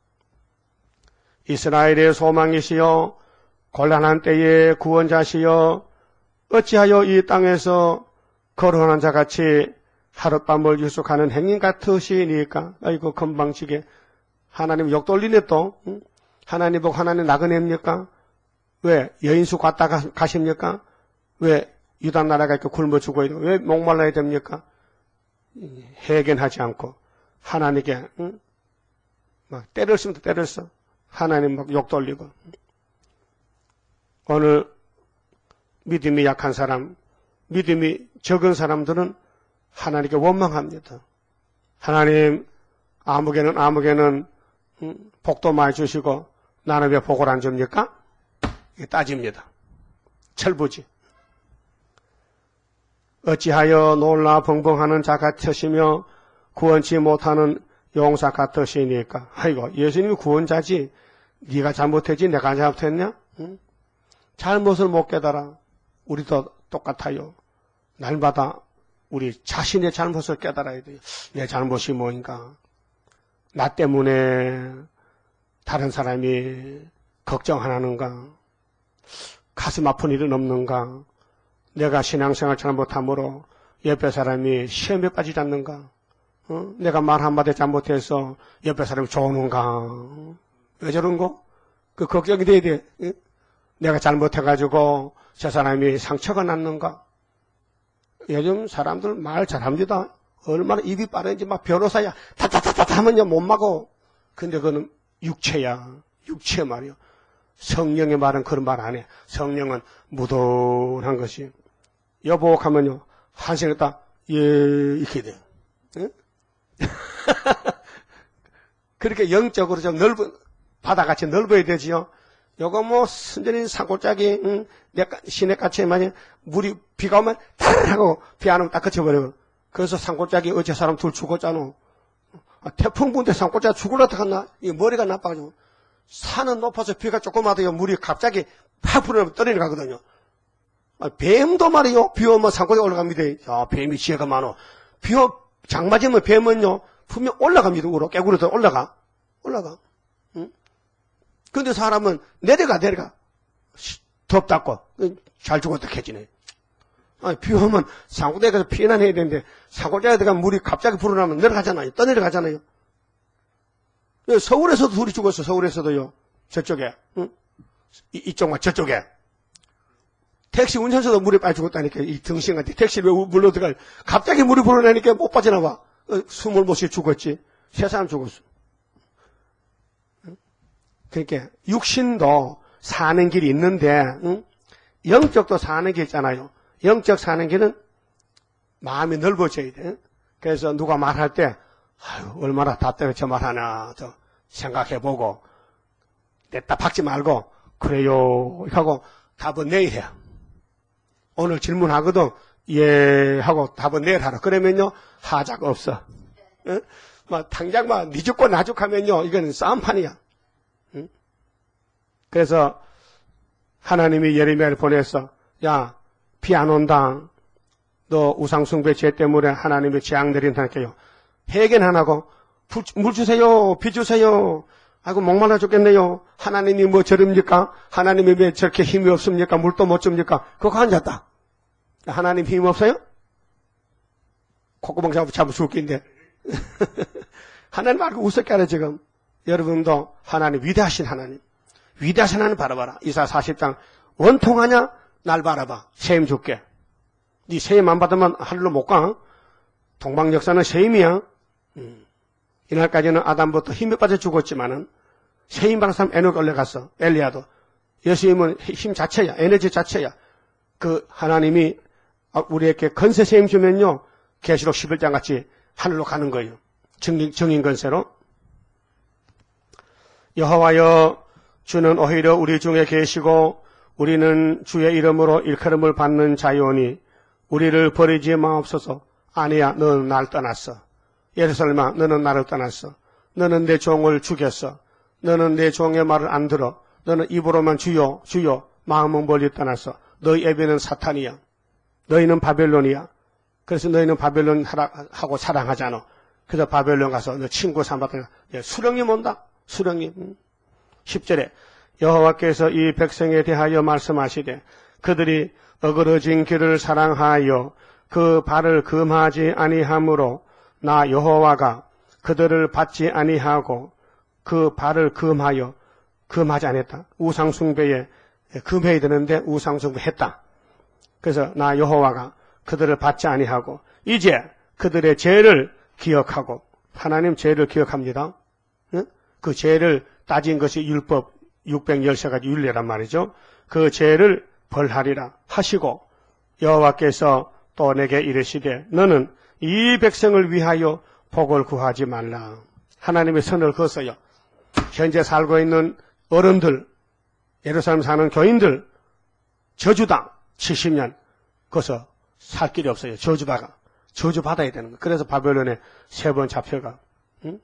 Speaker 1: 이스라엘의 소망이시여 곤란한 때의 구원자시여 어찌하여 이 땅에서 거론한 자같이 하룻밤을 유숙하는 행인 같으시니까? 아이고 건방지게 하나님 욕 돌리네 또. 하나님 보고 하나님 나그네입니까? 왜 여인수 갔다 가십니까? 왜 유다 나라가 이렇게 굶어 죽어야 돼요? 왜 목말라야 됩니까? 해견하지 않고 하나님께 막 때를 쓰면 때를 써. 하나님 막 욕 돌리고. 오늘 믿음이 약한 사람, 믿음이 적은 사람들은 하나님께 원망합니다. 하나님 아무개는 복도 많이 주시고 나는 왜 복을 안 줍니까? 이게 따집니다. 철부지. 어찌하여 놀라 벙벙하는 자 같으시며 구원치 못하는 용사 같으시니까. 아이고 예수님이 구원자지 네가 잘못했지 내가 잘못했냐? 응? 잘못을 못 깨달아. 우리도 똑같아요. 날마다 우리 자신의 잘못을 깨달아야 돼요. 내 잘못이 뭐인가? 나 때문에 다른 사람이 걱정 안 하는가? 가슴 아픈 일은 없는가? 내가 신앙생활 잘못함으로 옆에 사람이 시험에 빠지지 않는가? 내가 말 한마디 잘못해서 옆에 사람이 좋은가? 왜 저런 거? 그 걱정이 돼야 돼. 내가 잘못해가지고 저 사람이 상처가 났는가? 요즘 사람들 말 잘합니다. 얼마나 입이 빠른지 막 변호사야. 타타타타 하면요 못 막어. 근데 그거는 육체야. 육체 말이요. 성령의 말은 그런 말 안 해. 성령은 무던한 것이. 여보 하면요 한생을 딱 예 이렇게 돼. 응? 그렇게 영적으로 좀 넓은 바다같이 넓어야 되지요. 요거 뭐 순전히 산골짜기 시내같이 만약 물이 비가 오면 타르르 하고 비 안 오면 딱 그쳐버려. 그래서 산골짜기 어제 사람 둘 죽었잖아. 태풍 분대 산골짜기 죽으려고 하나? 이 머리가 나빠가지고. 산은 높아서 비가 조금 와도 물이 갑자기 팍 불어나면 떨어져 가거든요. 뱀도 말이요. 비 오면 산골에 올라갑니다. 야, 뱀이 지혜가 많어. 장 맞으면 뱀은요, 분명 올라갑니다. 우로 깨구리도 올라가. 응? 근데 사람은 내려가. 덥다고. 잘 죽었다 캐지네. 비 오면 산골에 가서 피난해야 되는데, 산골에 가서 물이 갑자기 불어나면 내려가잖아요. 떠내려가잖아요. 서울에서도 둘이 죽었어. 서울에서도요. 저쪽에. 응? 이쪽만 저쪽에. 택시 운전수도 물에 빠져 죽었다니까. 이 등신한테 택시를 물로 들어가. 갑자기 물이 불어나니까 못 빠져나와. 숨을 못 쉬어 죽었지. 세 사람 죽었어. 그러니까 육신도 사는 길이 있는데, 응? 영적도 사는 길 있잖아요. 영적 사는 길은 마음이 넓어져야 돼. 그래서 누가 말할 때, 아유, 얼마나 답답해 저 말하나, 생각해보고, 냈다 박지 말고, 그래요, 하고 답은 내일 해. 오늘 질문하거든, 예, 하고 답은 내일 하라. 그러면요, 하자가 없어. 응? 당장 니 죽고 나 죽하면요, 이거는 싸움판이야. 응? 그래서 하나님이 예레미야를 보내서, 야, 비 안 온다. 너 우상숭배 죄 때문에 하나님이 재앙 내린다니까요. 해결 안 하고, 물 주세요, 비 주세요. 아이고, 목말라 죽겠네요. 하나님이 뭐 저럽니까? 하나님이 왜 저렇게 힘이 없습니까? 물도 못 줍니까? 그거 앉았다. 하나님 힘 없어요? 콧구멍 잡으면 죽긴데. 하나님 말고 웃었게 하라, 지금. 여러분도 하나님, 위대하신 하나님. 위대하신 하나님 바라봐라. 이사 40장. 원통하냐? 날 바라봐. 세임 줄게. 네 세임 안 받으면 하늘로 못 가. 동방 역사는 세임이야. 이날까지는 아담부터 힘에 빠져 죽었지만은 세임 받은 사람 에녹 올라갔어. 엘리야도. 예수님은 힘 자체야. 에너지 자체야. 그 하나님이 우리에게 건세 세임 주면요. 계시록 11장 같이 하늘로 가는 거예요. 증인 건세로. 여호와여, 주는 오히려 우리 중에 계시고 우리는 주의 이름으로 일컬음을 받는 자유오니 우리를 버리지 마옵소서. 아니야, 너는 날 떠났어. 예루살렘아, 너는 나를 떠났어. 너는 내 종을 죽였어. 너는 내 종의 말을 안 들어. 너는 입으로만 주여, 주여, 마음은 멀리 떠났어. 너희 애비는 사탄이야. 너희는 바벨론이야. 그래서 너희는 바벨론 하고 사랑하잖아. 그래서 바벨론 가서 너 친구 삼았더니 수령님 온다. 수령님. 10절에 여호와께서 이 백성에 대하여 말씀하시되 그들이 어그러진 길을 사랑하여 그 발을 금하지 아니하므로 나 여호와가 그들을 받지 아니하고 그 발을 금하지 않았다. 우상숭배에 금해야 되는데 우상숭배했다. 그래서 나 여호와가 그들을 받지 아니하고 이제 그들의 죄를 기억하고 하나님 죄를 기억합니다. 그 죄를 따진 것이 율법 613가지 율례란 말이죠. 그 죄를 벌하리라 하시고 여호와께서 또 내게 이르시되 너는 이 백성을 위하여 복을 구하지 말라. 하나님의 선을 그었어요. 현재 살고 있는 어른들, 예루살렘 사는 교인들 저주당 70년 거기서 살 길이 없어요. 저주받아야 되는 거예요. 그래서 바벨론에 3번 잡혀가. 응?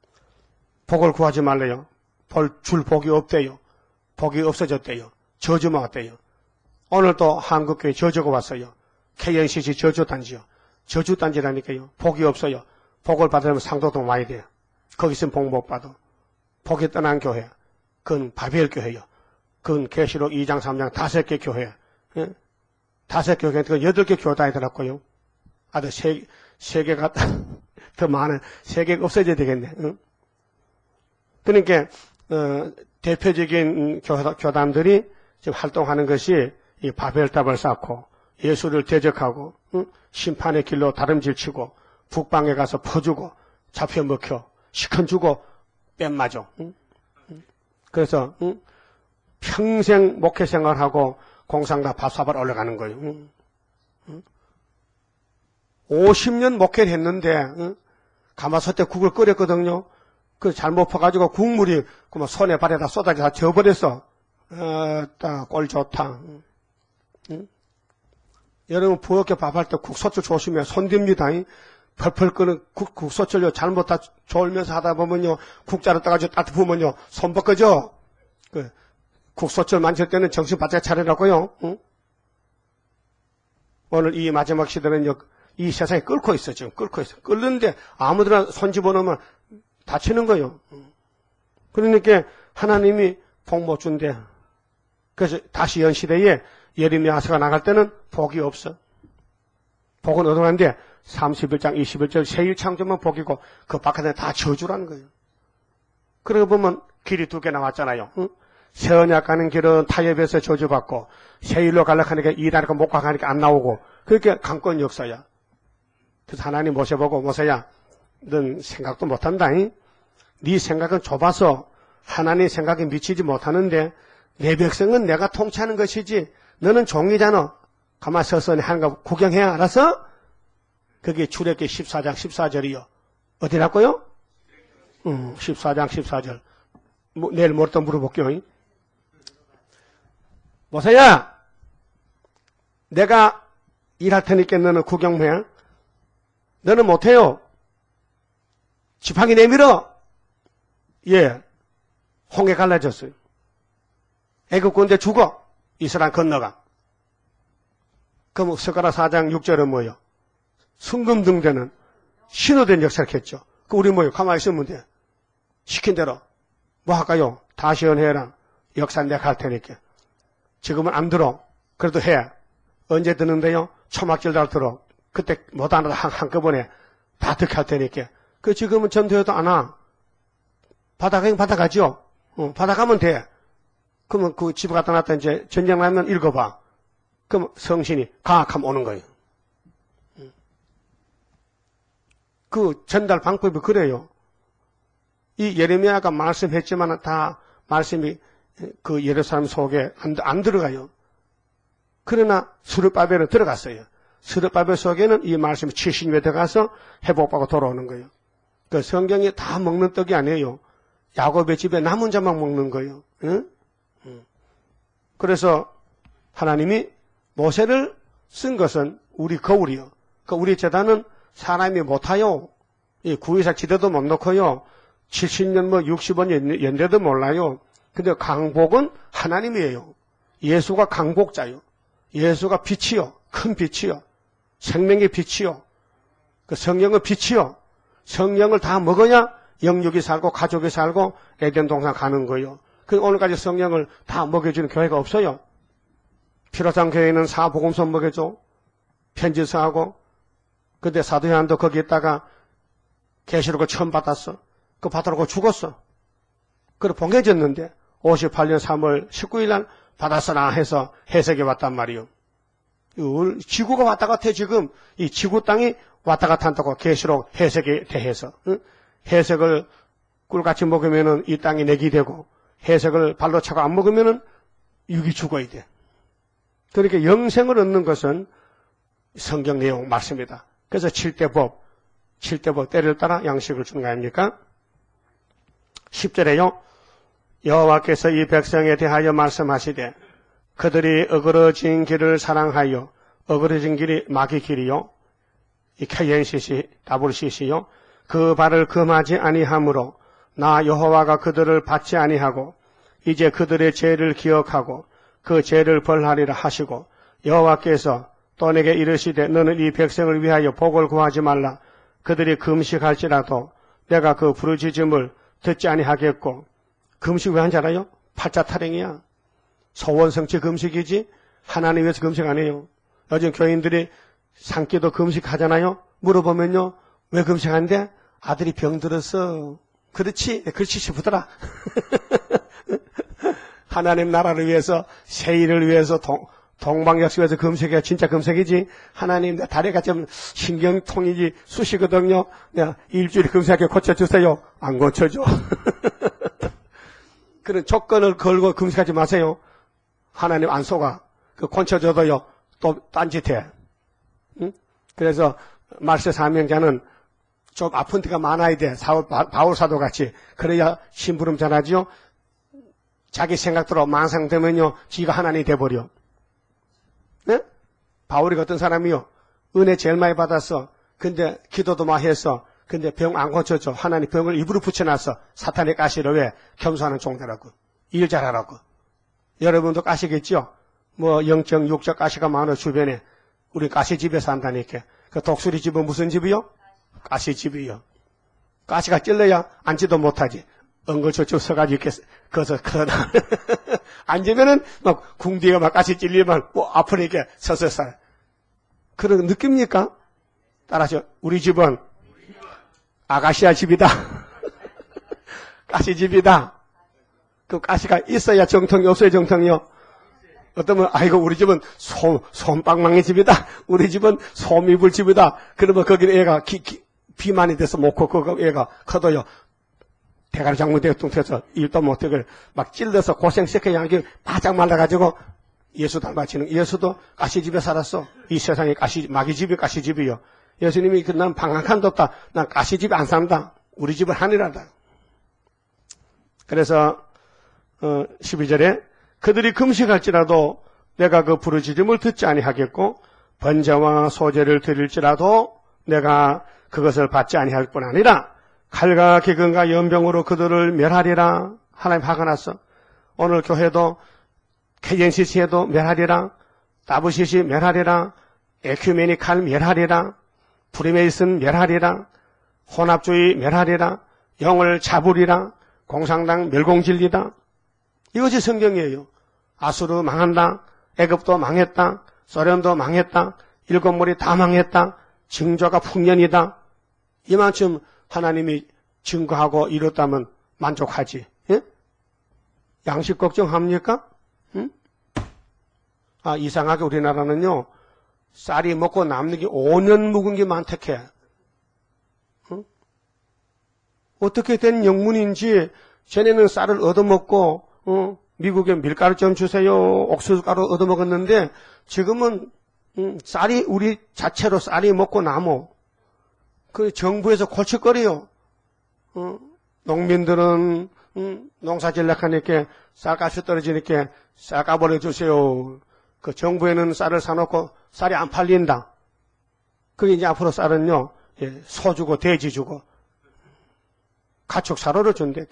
Speaker 1: 복을 구하지 말래요. 줄 복이 없대요. 복이 없어졌대요. 저주만 왔대요. 오늘 또 한국교회 저주가 왔어요. KNCC 저주단지요. 저주단지라니까요. 복이 없어요. 복을 받으려면 상도동 와야 돼요. 거기 있으면 복 못 받아. 복이 떠난 교회. 그건 바벨 교회요. 그건 계시록 2장 3장 5개 교회. 예? 5개 교회, 8개 교회 다니더라고요. 아들 3개가 더 많은 3개가 없어져야 되겠네. 응? 그러니까 대표적인 교단들이 지금 활동하는 것이 이 바벨탑을 쌓고 예수를 대적하고 심판의 길로 다름질치고 북방에 가서 퍼주고 잡혀 먹혀 시큰주고 뺨맞아. 그래서 평생 목회 생활하고 공상가 밥사발 올라가는 거예요. 50년 목회를 했는데 가마솥에 국을 끓였거든요. 그 잘못 퍼가지고 국물이 그만 손에 발에다 쏟아져 다 져버렸어. 꼴 좋다. 여러분 부엌에 밥할 때 국솥을 조심해. 손듭니다. 펄펄 끓는 국솥을요 잘못 다 졸면서 하다 보면요 국자를 떠가지고 따뜻 부으면요 손 벗겨져. 국소철 만질 때는 정신 바짝 차리라고요. 응? 오늘 이 마지막 시대는 이 세상에 끓고 있어. 지금 끓고 있어. 끓는데 아무데나 손 집어넣으면 다치는 거예요. 그러니까 하나님이 복 못 준대. 그래서 다시 연 시대에 예레미야서가 나갈 때는 복이 없어. 복은 어떠한데 31장 21절 세일 창조만 복이고 그 바깥에 다 저주라는 거예요. 그러고 보면 길이 두 개 나왔잖아요. 응? 새 언약 가는 길은 타협에서 저주받고 세일로 가려고 하니까 이다리가 못 가니까 안 나오고 그렇게 강권 역사야. 그래서 하나님 모셔보고 모세야 넌 생각도 못한다. 네 생각은 좁아서 하나님 생각에 미치지 못하는데 내 백성은 내가 통치하는 것이지 너는 종이잖아. 가만 서서 하는 거 구경해 알았어? 그게 출애굽기 14장 14절이요. 어디라고요? 14장 14절. 내일 모레 또 물어볼게요. 모세야, 내가 일할 테니까 너는 구경해. 너는 못해요. 지팡이 내밀어. 예, 홍해 갈라졌어요. 애굽 군대 죽어. 이스라엘 건너가. 그럼 스가랴 4장 6절은 뭐예요? 순금등대는 신호된 역사를 했죠. 그 우리 뭐예요? 가만히 있으면 돼. 시킨 대로. 뭐 할까요? 다시 연해라. 역사 내가 할 테니까. 지금은 안 들어. 그래도 해. 언제 드는데요? 초막절 날 들어. 그때 못하는 한꺼번에 다 듣게 할 테니까. 그 지금은 전도해도 안 와. 받아가죠? 받아가면 돼. 그러면 그 집에 갖다 놨다 이제 전쟁 나면 읽어봐. 그럼 성신이 강악하면 오는 거예요. 그 전달 방법이 그래요. 이 예레미야가 말씀했지만 다 말씀이 그 예루살렘 속에 안 들어가요. 그러나 스룹바벨은 들어갔어요. 스룹바벨 속에는 이 말씀이 70년 들어가서 회복받고 돌아오는 거예요. 그 성경이 다 먹는 떡이 아니에요. 야곱의 집에 남은 자만 먹는 거예요. 응? 그래서 하나님이 모세를 쓴 것은 우리 거울이요. 그 우리 제단은 사람이 못하요. 이 구의사 지대도 못 놓고요. 70년 60원 연대도 몰라요. 근데 강복은 하나님이에요. 예수가 강복자요. 예수가 빛이요. 큰 빛이요. 생명의 빛이요. 그 성령의 빛이요. 성령을 다 먹어야 영육이 살고 가족이 살고 에덴 동산 가는 거예요. 그 오늘까지 성령을 다 먹여주는 교회가 없어요. 피로상 교회는 사복음서 먹여줘. 편지서하고. 근데 사도 요한도 거기 있다가 계시록을 처음 받았어. 그 받으라고 죽었어. 그래 봉해졌는데 58년 3월 19일 날 받았으나 해서 해석이 왔단 말이요. 지구가 왔다 갔아 지금. 이 지구 땅이 왔다 갔다 한다고 계시록 해석에 대해서. 응? 해석을 꿀같이 먹으면은 이 땅이 내기 되고 해석을 발로 차고 안 먹으면은 육이 죽어야 돼. 그러니까 영생을 얻는 것은 성경 내용 맞습니다. 그래서 7대 법 때를 따라 양식을 주는 거 아닙니까? 10절에요. 여호와께서 이 백성에 대하여 말씀하시되 그들이 어그러진 길을 사랑하여 어그러진 길이 마귀 길이요. 이 KNCC, WCC요. 그 발을 금하지 아니하므로 나 여호와가 그들을 받지 아니하고 이제 그들의 죄를 기억하고 그 죄를 벌하리라 하시고 여호와께서 또 내게 이르시되 너는 이 백성을 위하여 복을 구하지 말라. 그들이 금식할지라도 내가 그 부르짖음을 듣지 아니하겠고. 금식 왜 한지 알아요? 팔자 타령이야. 소원성취 금식이지 하나님 위해서 금식 안 해요. 요즘 교인들이 산기도 금식하잖아요. 물어보면요. 왜 금식하는데? 아들이 병들었어. 그렇지 싶더라. 하나님 나라를 위해서 세일을 위해서 동방약속에서 금식해야 진짜 금식이지. 하나님 내 다리가 좀 신경통이지 쑤시거든요. 내가 일주일 금식하게 고쳐주세요. 안 고쳐줘. 그런 조건을 걸고 금식하지 마세요. 하나님 안 속아. 그 고쳐줘도요. 또 딴짓해. 응? 그래서 말세 사명자는 좀 아픈 데가 많아야 돼. 바울 사도 같이. 그래야 심부름 잘하죠. 자기 생각대로 망상되면요. 지가 하나님이 돼버려. 네? 바울이 어떤 사람이요. 은혜 제일 많이 받았어. 근데 기도도 많이 했어. 근데 병 안 고쳐줘. 하나님 병을 입으로 붙여놨어. 사탄의 가시를 왜? 겸손하는 종들하고. 일 잘하라고. 여러분도 가시겠죠? 뭐 영적, 육적 가시가 많아 주변에. 우리 가시집에 산다니까. 그 독수리 집은 무슨 집이요? 가시집이요. 가시가 찔러야 앉지도 못하지. 엉거저쪽 서가지고 이렇게 거기서 커다. 앉으면은 막 궁디가 막 가시 찔리면 뭐 아프니까 서서 살. 그런 거 느낍니까? 따라서 우리 집은 아가시아 집이다. 가시집이다. 그 가시가 있어야 정통이 없어야 정통이요. 어떠면 아이고 우리 집은 솜방망이 집이다. 우리 집은 솜이불 집이다. 그러면 거기는 애가 비만이 돼서 못 커. 애가 커도요. 대가리 장문대가 퉁쳐서 일도 못하고 막 찔러서 고생시켜 양기 바짝 말라가지고 예수 닮아지는. 예수도 가시집에 살았어. 이 세상에 마귀집이 가시집이요. 예수님이 난 방 한 칸도 없다. 난 가시집에 안 산다. 우리 집은 하늘하다. 그래서 12절에 그들이 금식할지라도 내가 그 부르짖음을 듣지 아니하겠고 번제와 소제를 드릴지라도 내가 그것을 받지 아니할 뿐 아니라 칼과 기근과 연병으로 그들을 멸하리라. 하나님 화가 났어. 오늘 교회도 KNCC에도 멸하리라. WCC 멸하리라. 에큐메니칼 멸하리라. 프리메이슨 멸하리라. 혼합주의 멸하리라. 영을 잡으리라. 공산당 멸공진리다. 이것이 성경이에요. 아수르 망한다. 애굽도 망했다. 소련도 망했다. 일곱 물이 다 망했다. 증조가 풍년이다. 이만큼 하나님이 증거하고 이뤘다면 만족하지. 예? 양식 걱정합니까? 응? 아, 이상하게 우리나라는요. 쌀이 먹고 남는 게 5년 묵은 게 많다케. 응? 어떻게 된 영문인지 전에는 쌀을 얻어먹고 미국에 밀가루 좀 주세요. 옥수수가루 얻어먹었는데 지금은 쌀이 우리 자체로 쌀이 먹고 남어. 그 정부에서 골칫거려요. 농민들은 농사 질락하니까 쌀값이 떨어지니까 쌀 까버려 주세요. 그 정부에는 쌀을 사놓고 쌀이 안 팔린다. 그게 이제 앞으로 쌀은요, 소 주고 돼지 주고 가축 사료를 준대.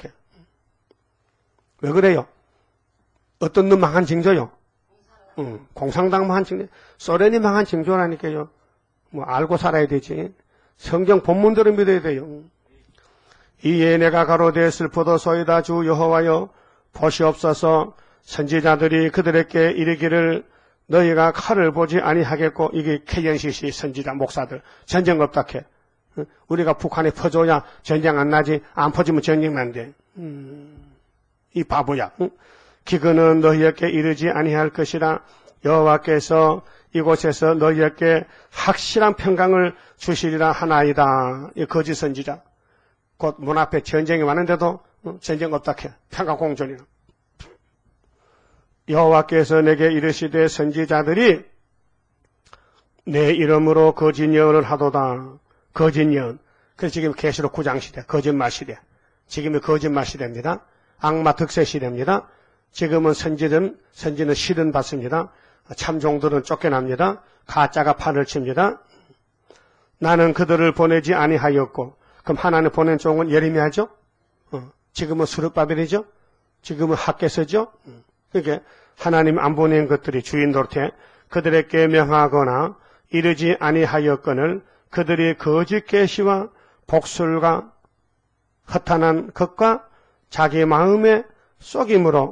Speaker 1: 왜 그래요? 어떤 놈 망한 징조요? 공산당 망한 징조, 소련이 망한 징조라니까요. 뭐 알고 살아야 되지. 성경 본문대로 믿어야 돼요. 이에 내가 가로되 슬프도소이다 주 여호와여 보시옵소서. 선지자들이 그들에게 이르기를 너희가 칼을 보지 아니하겠고. 이게 KNCC 선지자 목사들 전쟁 없다 캐. 우리가 북한에 퍼줘야 전쟁 안 나지. 안 퍼지면 전쟁 난대. 이 바보야. 기근은 너희에게 이르지 아니할 것이라. 여호와께서 이곳에서 너희에게 확실한 평강을 주시리라 하나이다. 이 거짓 선지자. 곧 문 앞에 전쟁이 왔는데도 전쟁 없다 캐. 평강 공존이라. 여호와께서 내게 이르시되 선지자들이 내 이름으로 거짓 예언을 하도다. 거짓 예언. 그래서 지금 계시록 9장 시대, 거짓말 시대. 지금이 거짓말 시대입니다. 악마 득세 시대입니다. 지금은 선지는 실은 받습니다. 참종들은 쫓겨납니다. 가짜가 판을 칩니다. 나는 그들을 보내지 아니하였고. 그럼 하나님 보낸 종은 예레미야죠? 지금은 수르바벨이죠? 지금은 학개서죠? 그러니까 하나님 안 보낸 것들이 주인 노릇에 그들에게 명하거나 이르지 아니하였거늘 그들이 거짓 계시와 복술과 허탄한 것과 자기 마음의 속임으로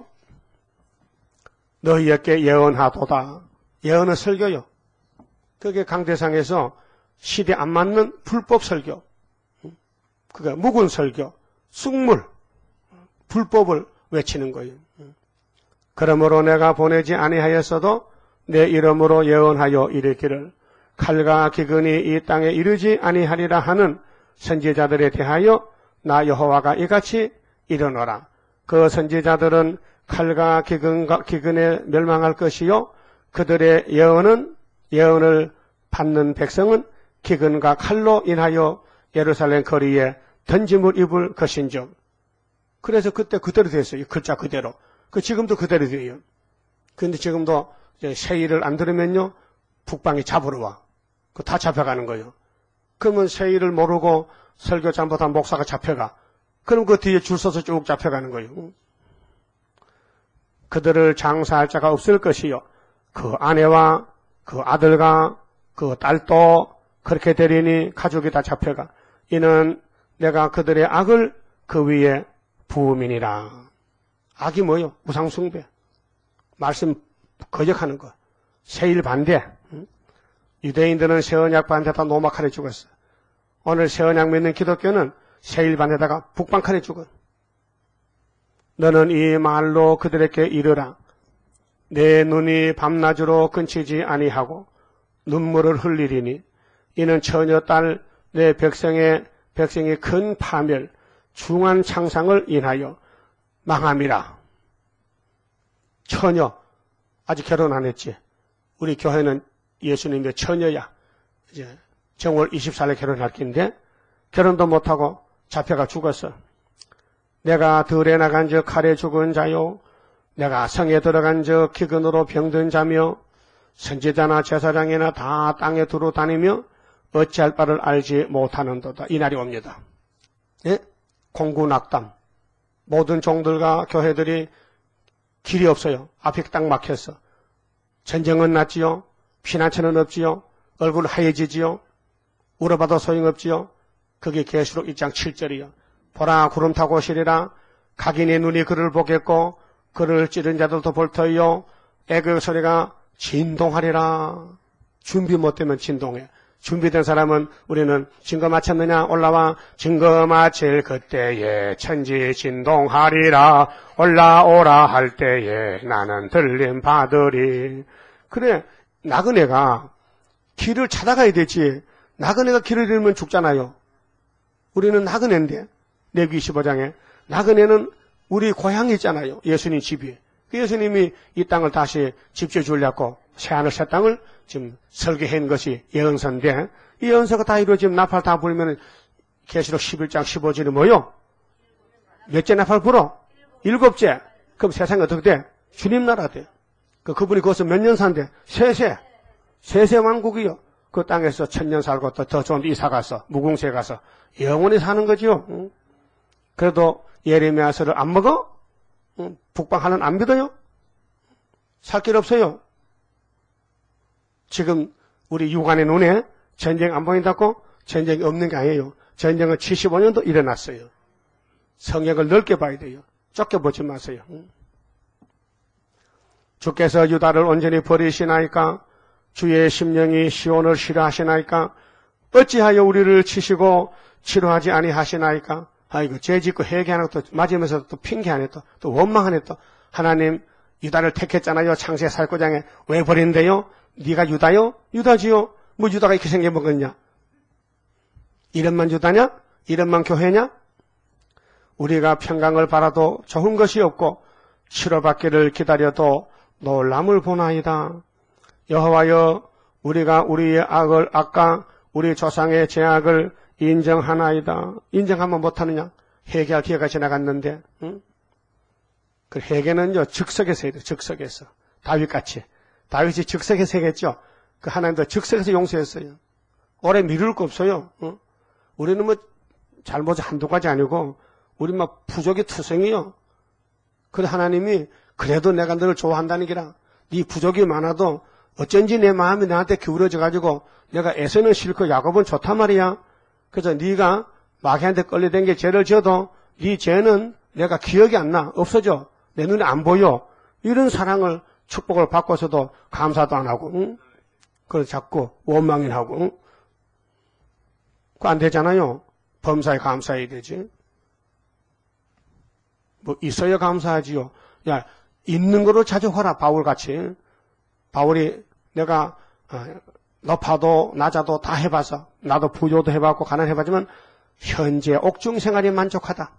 Speaker 1: 너희에게 예언하도다. 예언은 설교요. 그게 강대상에서 시대 안 맞는 불법 설교. 그게 묵은 설교, 쑥물, 불법을 외치는 거예요. 그러므로 내가 보내지 아니하였어도 내 이름으로 예언하여 이르기를 칼과 기근이 이 땅에 이르지 아니하리라 하는 선지자들에 대하여 나 여호와가 이같이 이르노라. 그 선지자들은 칼과 기근에 멸망할 것이요 그들의 예언을 받는 백성은 기근과 칼로 인하여 예루살렘 거리에 던짐을 입을 것인즉. 그래서 그때 그대로 됐어요. 글자 그대로. 지금도 그대로 돼요. 그런데 지금도 세일을 안 들으면요 북방이 잡으러 와. 다 잡혀가는 거예요. 그러면 세일을 모르고 설교 잘못한 목사가 잡혀가. 그럼 그 뒤에 줄 서서 쭉 잡혀가는 거예요. 그들을 장사할 자가 없을 것이요. 그 아내와 그 아들과 그 딸도 그렇게 되리니 가족이 다 잡혀가. 이는 내가 그들의 악을 그 위에 부음이니라. 악이 뭐요? 우상숭배. 말씀 거역하는 거. 세일 반대. 유대인들은 새언약 반대다 노마칼에 죽었어. 오늘 새언약 믿는 기독교는 세일 반대다가 북방칼에 죽어. 너는 이 말로 그들에게 이르라. 내 눈이 밤낮으로 끊치지 아니하고 눈물을 흘리리니 이는 처녀 딸 내 백성이 큰 파멸 중한 창상을 인하여 망함이라. 처녀 아직 결혼 안 했지. 우리 교회는 예수님의 처녀야. 이제 정월 24일에 결혼할 긴데 결혼도 못하고 잡혀가 죽었어. 내가 들에 나간 저 칼에 죽은 자요 내가 성에 들어간 저 기근으로 병든 자며 선지자나 제사장이나 다 땅에 두루 다니며 어찌할 바를 알지 못하는도다. 이 날이 옵니다. 예? 공군악담. 모든 종들과 교회들이 길이 없어요. 앞이 딱 막혔어. 전쟁은 났지요. 피난처는 없지요. 얼굴 하얘지지요. 울어봐도 소용없지요. 그게 계시록 1장 7절이요. 보라 구름 타고 오시리라. 각인의 눈이 그를 보겠고 그를 찌른 자들도 볼 터이요. 애그 소리가 진동하리라. 준비 못되면 진동해. 준비된 사람은 우리는 증거 마쳤느냐 올라와 증거 마칠 그때에 천지 진동하리라. 올라오라 할 때에 나는 들림 받으리. 그래 나그네가 길을 찾아가야 되지. 나그네가 길을 잃으면 죽잖아요. 우리는 나그네인데 레위기 15장에 나그네는 우리 고향이 있잖아요. 예수님 집이. 그 예수님이 이 땅을 다시 집지어 주려고 새하늘 새 땅을 지금 설계한 것이 예언서인데 이 예언서가 다 이루어지면 나팔 다 불면 계시록 11장 15절이 뭐요? 몇째 나팔 불어? 7째. 그럼 세상이 어떻게 돼? 주님 나라 돼. 그분이 거기서 몇 년 산대? 세세 왕국이요. 그 땅에서 1000년 살고 또 더 좋은 데 이사 가서 무궁세 가서 영원히 사는 거지요. 그래도 예레미야서를 안 먹어? 북방하는 안 믿어요? 살 길 없어요. 지금 우리 육안의 눈에 전쟁 안 보인다고? 전쟁이 없는 게 아니에요. 전쟁은 75년도 일어났어요. 성역을 넓게 봐야 돼요. 쫓겨보지 마세요. 주께서 유다를 온전히 버리시나이까? 주의 심령이 시온을 싫어하시나이까? 어찌하여 우리를 치시고 치료하지 아니하시나이까? 아이고 죄 짓고 회개하는 것도 맞으면서 또 핑계하네 또 원망하네 또. 하나님 유다를 택했잖아요. 창세 살구장에. 왜 버린대요? 네가 유다요? 유다지요. 뭐 유다가 이렇게 생겨먹었냐? 이름만 유다냐? 이름만 교회냐? 우리가 평강을 바라도 좋은 것이 없고 치료받기를 기다려도 놀람을 보나이다. 여호와여 우리가 우리의 악과 우리 조상의 죄악을 인정하나이다. 인정하면 못하느냐? 회개할 기회가 지나갔는데. 응? 그 회개는요 즉석에서 해야 돼. 즉석에서. 다윗같이. 다윗이 즉석에서 했겠죠. 그 하나님도 즉석에서 용서했어요. 오래 미룰 거 없어요. 응? 우리는 뭐 잘못이 한두 가지 아니고 우리 막 부족이 투성이요. 그래 하나님이 그래도 내가 너를 좋아한다는 게라. 네 부족이 많아도 어쩐지 내 마음이 나한테 기울어져 가지고 내가 에서는 싫고 야곱은 좋단 말이야. 그래서 네가 마귀한테 끌려된 게 죄를 지어도 네 죄는 내가 기억이 안 나. 없어져. 내 눈에 안 보여. 이런 사랑을 축복을 받고서도 감사도 안 하고 응? 그래서 자꾸 원망이나 하고 응? 그거 안 되잖아요. 범사에 감사해야 되지. 뭐 있어야 감사하지요. 야 있는 거로 찾아와라. 바울같이. 바울이 내가 높아도 낮아도 다 해봐서 나도 부조도 해봤고 가난해봤지만 현재 옥중 생활이 만족하다.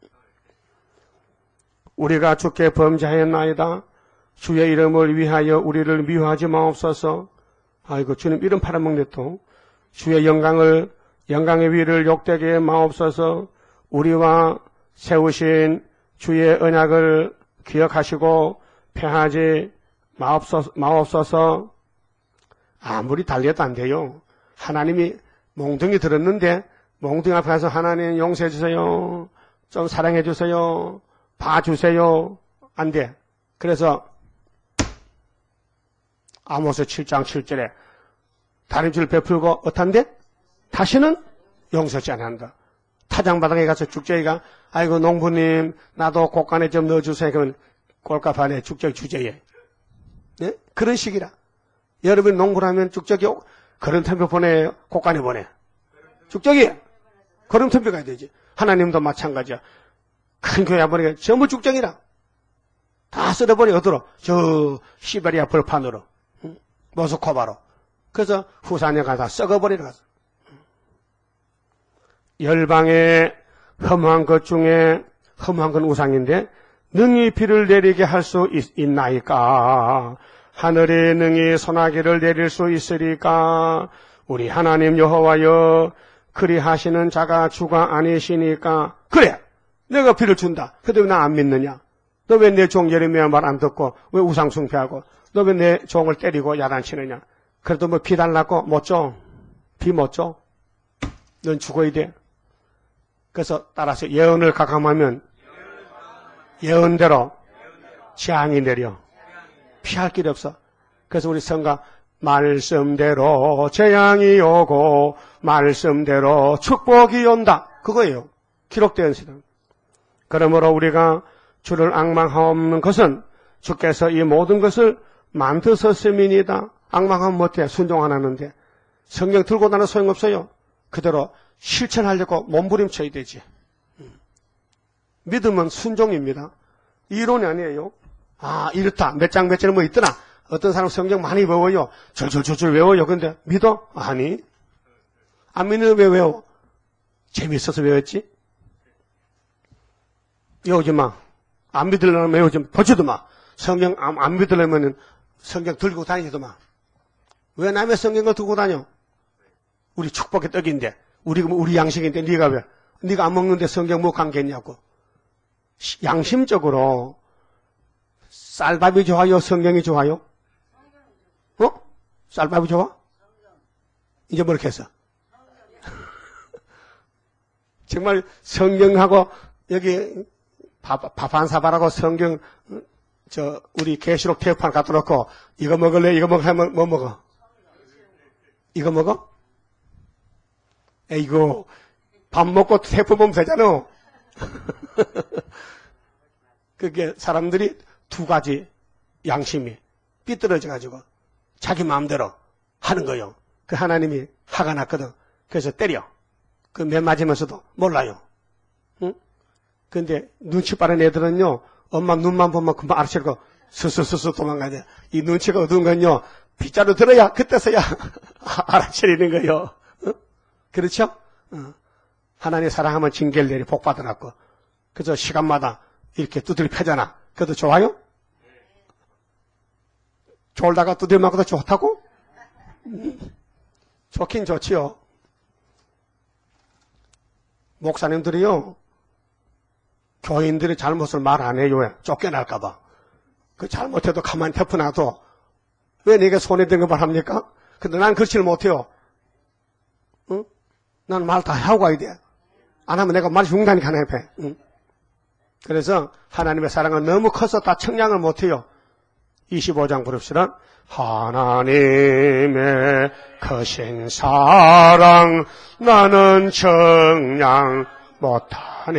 Speaker 1: 우리가 주께 범죄하였나이다. 주의 이름을 위하여 우리를 미워하지 마옵소서. 아이고 주님 이름 팔아먹네 또. 주의 영광의 위를 욕되게 마옵소서. 우리와 세우신 주의 언약을 기억하시고 폐하지 마옵소서. 아무리 달려도 안 돼요. 하나님이 몽둥이 들었는데 몽둥이 앞에 가서 하나님 용서해 주세요. 좀 사랑해 주세요. 봐주세요. 안 돼. 그래서 아모스 7장 7절에 다림줄 베풀고 어떤데? 다시는 용서치 않는다. 타장바닥에 가서 죽제이가 아이고 농부님 나도 곡간에 좀 넣어주세요. 그러면 꼴값 안에 죽제이 주제에. 네? 그런 식이라. 여러분 농부라면 죽제이 거름터비 보내요? 곡간에 보내? 죽제이 거름터비 가야 되지. 하나님도 마찬가지야. 큰 교회 보니까 전부 죽제이라. 다 쓸어버리 어디로? 저 시베리아 벌판으로. 모스코바로. 그래서 후산에 가다 썩어버리러 갔어. 열방의 험한 것 중에 험한 건 우상인데 능히 비를 내리게 할 수 있나이까? 하늘에 능히 소나기를 내릴 수 있으리까? 우리 하나님 여호와여 그리하시는 자가 주가 아니시니까. 그래 내가 비를 준다. 근데 왜 나 안 믿느냐? 너 왜 내 종 예레미야 말 안 듣고 왜 우상 숭배하고 너 왜 내 종을 때리고 야단치느냐? 그래도 뭐 비 달라고 못 줘? 비 못 줘? 넌 죽어야 돼. 그래서 따라서 예언을 가감하면 예언대로 재앙이 내려. 피할 길이 없어. 그래서 우리 성가 말씀대로 재앙이 오고 말씀대로 축복이 온다. 그거예요. 기록된 시간. 그러므로 우리가 주를 앙망하옵는 것은 주께서 이 모든 것을 만드셨음이니다. 앙망하면 못해. 순종 안 하는데. 성경 들고 다녀 소용없어요. 그대로 실천하려고 몸부림쳐야 되지. 믿음은 순종입니다. 이론이 아니에요. 아 이렇다. 몇 장 몇 절에 뭐 있더나. 어떤 사람 성경 많이 외워요. 절절절절 외워요. 근데 믿어? 아니. 안 믿는 왜 외워? 재미있어서 외웠지? 외우지 마. 안 믿으려면 외우지 마. 보지도 마. 성경 안 믿으려면 성경 들고 다니지도 마. 왜 남의 성경을 들고 다녀? 우리 축복의 떡인데. 우리 양식인데 네가 안 먹는데 성경 뭐 관계냐고. 양심적으로 쌀밥이 좋아요? 성경이 좋아요? 쌀밥이 좋아? 이제 뭐렇게 했어? 정말 성경하고 여기 밥 한 사발하고 성경 우리 계시록 테이프판 갖다 놓고 이거 먹을래? 이거 먹을래? 하면 뭐 먹어? 이거 먹어? 에이고 밥 먹고 테이프 보면 되잖아. 그게 사람들이 두 가지 양심이 삐뚤어져가지고 자기 마음대로 하는 거요. 그 하나님이 화가 났거든. 그래서 때려. 그 매 맞으면서도 몰라요. 응? 근데 눈치 빠른 애들은요, 엄마 눈만 보면 금방 알아채고 스스스스 도망가야 돼. 이 눈치가 어두운 건요, 빗자루 들어야 그때서야 알아채리는 거요. 응? 그렇죠? 하나님 사랑하면 징계를 내리 복 받아놨고. 그래서 시간마다 이렇게 두드려 패잖아. 그래도 좋아요? 졸다가 두드려 맞고도 좋다고? 좋긴 좋지요. 목사님들이요, 교인들이 잘못을 말 안 해요. 왜? 쫓겨날까봐. 그 잘못해도 가만히 태프나도 왜 내가 손에 든 거 말합니까? 근데 난 그렇지를 못해요. 응? 난 말 다 하고 가야 돼. 안 하면 내가 말 죽는다니까, 내 앞에. 응? 그래서 하나님의 사랑은 너무 커서 다 청량을 못해요. 25장 부릅시다. 하나님의 크신 사랑 나는 청량 못하니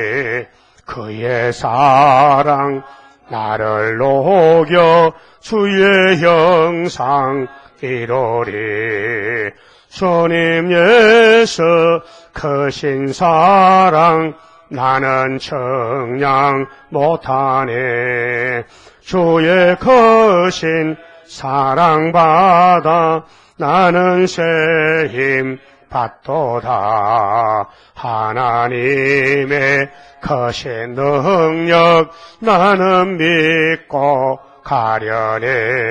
Speaker 1: 그의 사랑 나를 녹여 주의 형상 이루리. 주님 예수 크신 사랑 나는 청량 못하니 주의 크신 사랑받아 나는 새 힘 받도다. 하나님의 크신 능력 나는 믿고 가려니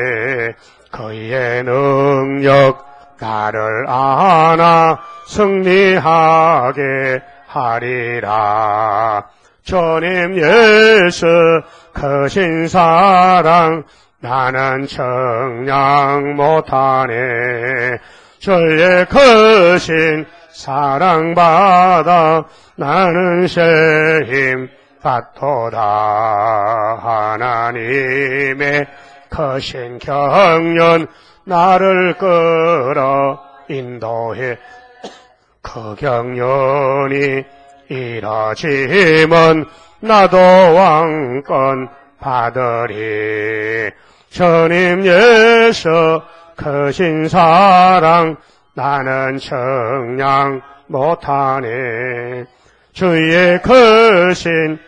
Speaker 1: 그의 능력 나를 안아 승리하게 하리라. 주님 예수 크신 사랑 나는 청량 못하네. 주의 크신 사랑받아 나는 새 힘 받도다. 하나님의 거신 경륜 나를 끌어 인도해 그 경륜이 이뤄지면 나도 왕권 받으리. 주님 예수 크신 사랑 나는 청량 못하네. 주의 크신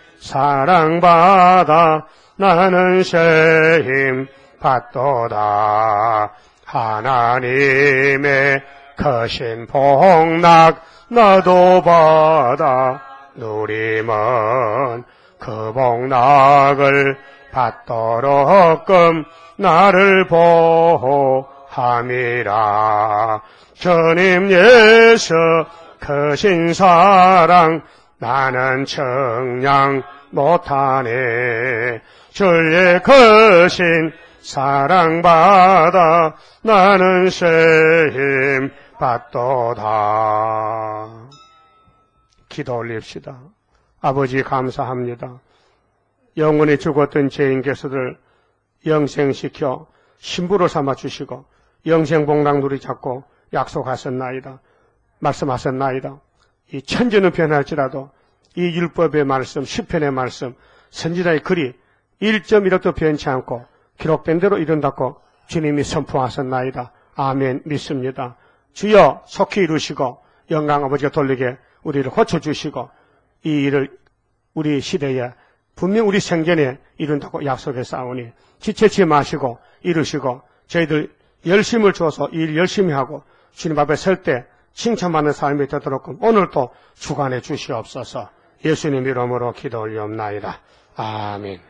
Speaker 1: 사랑받아 나는 새 힘 받도다. 하나님의 크신 복락 나도 받아 누리면 그 복락을 받도록끔 나를 보호함이라. 주님 예수 크신 사랑 나는 청량 못하네. 주의 크신 사랑받아 나는 새 힘 받도다. 기도 올립시다. 아버지 감사합니다. 영원히 죽었던 죄인께서들 영생시켜 신부로 삼아주시고 영생복락 누리 잡고 약속하셨나이다. 말씀하셨나이다. 이 천지는 변할지라도 이 율법의 말씀, 시편의 말씀, 선지자의 글이 1.1억도 변치 않고 기록된 대로 이룬다고 주님이 선포하셨나이다. 아멘. 믿습니다. 주여 속히 이루시고 영광 아버지가 돌리게 우리를 고쳐주시고 이 일을 우리 시대에 분명 우리 생전에 이룬다고 약속했사오니 지체치 마시고 이루시고 저희들 열심을 주어서 일 열심히 하고 주님 앞에 설 때 칭찬받는 삶이 되도록 오늘도 주관해 주시옵소서. 예수님 이름으로 기도 올리옵나이다. 아멘.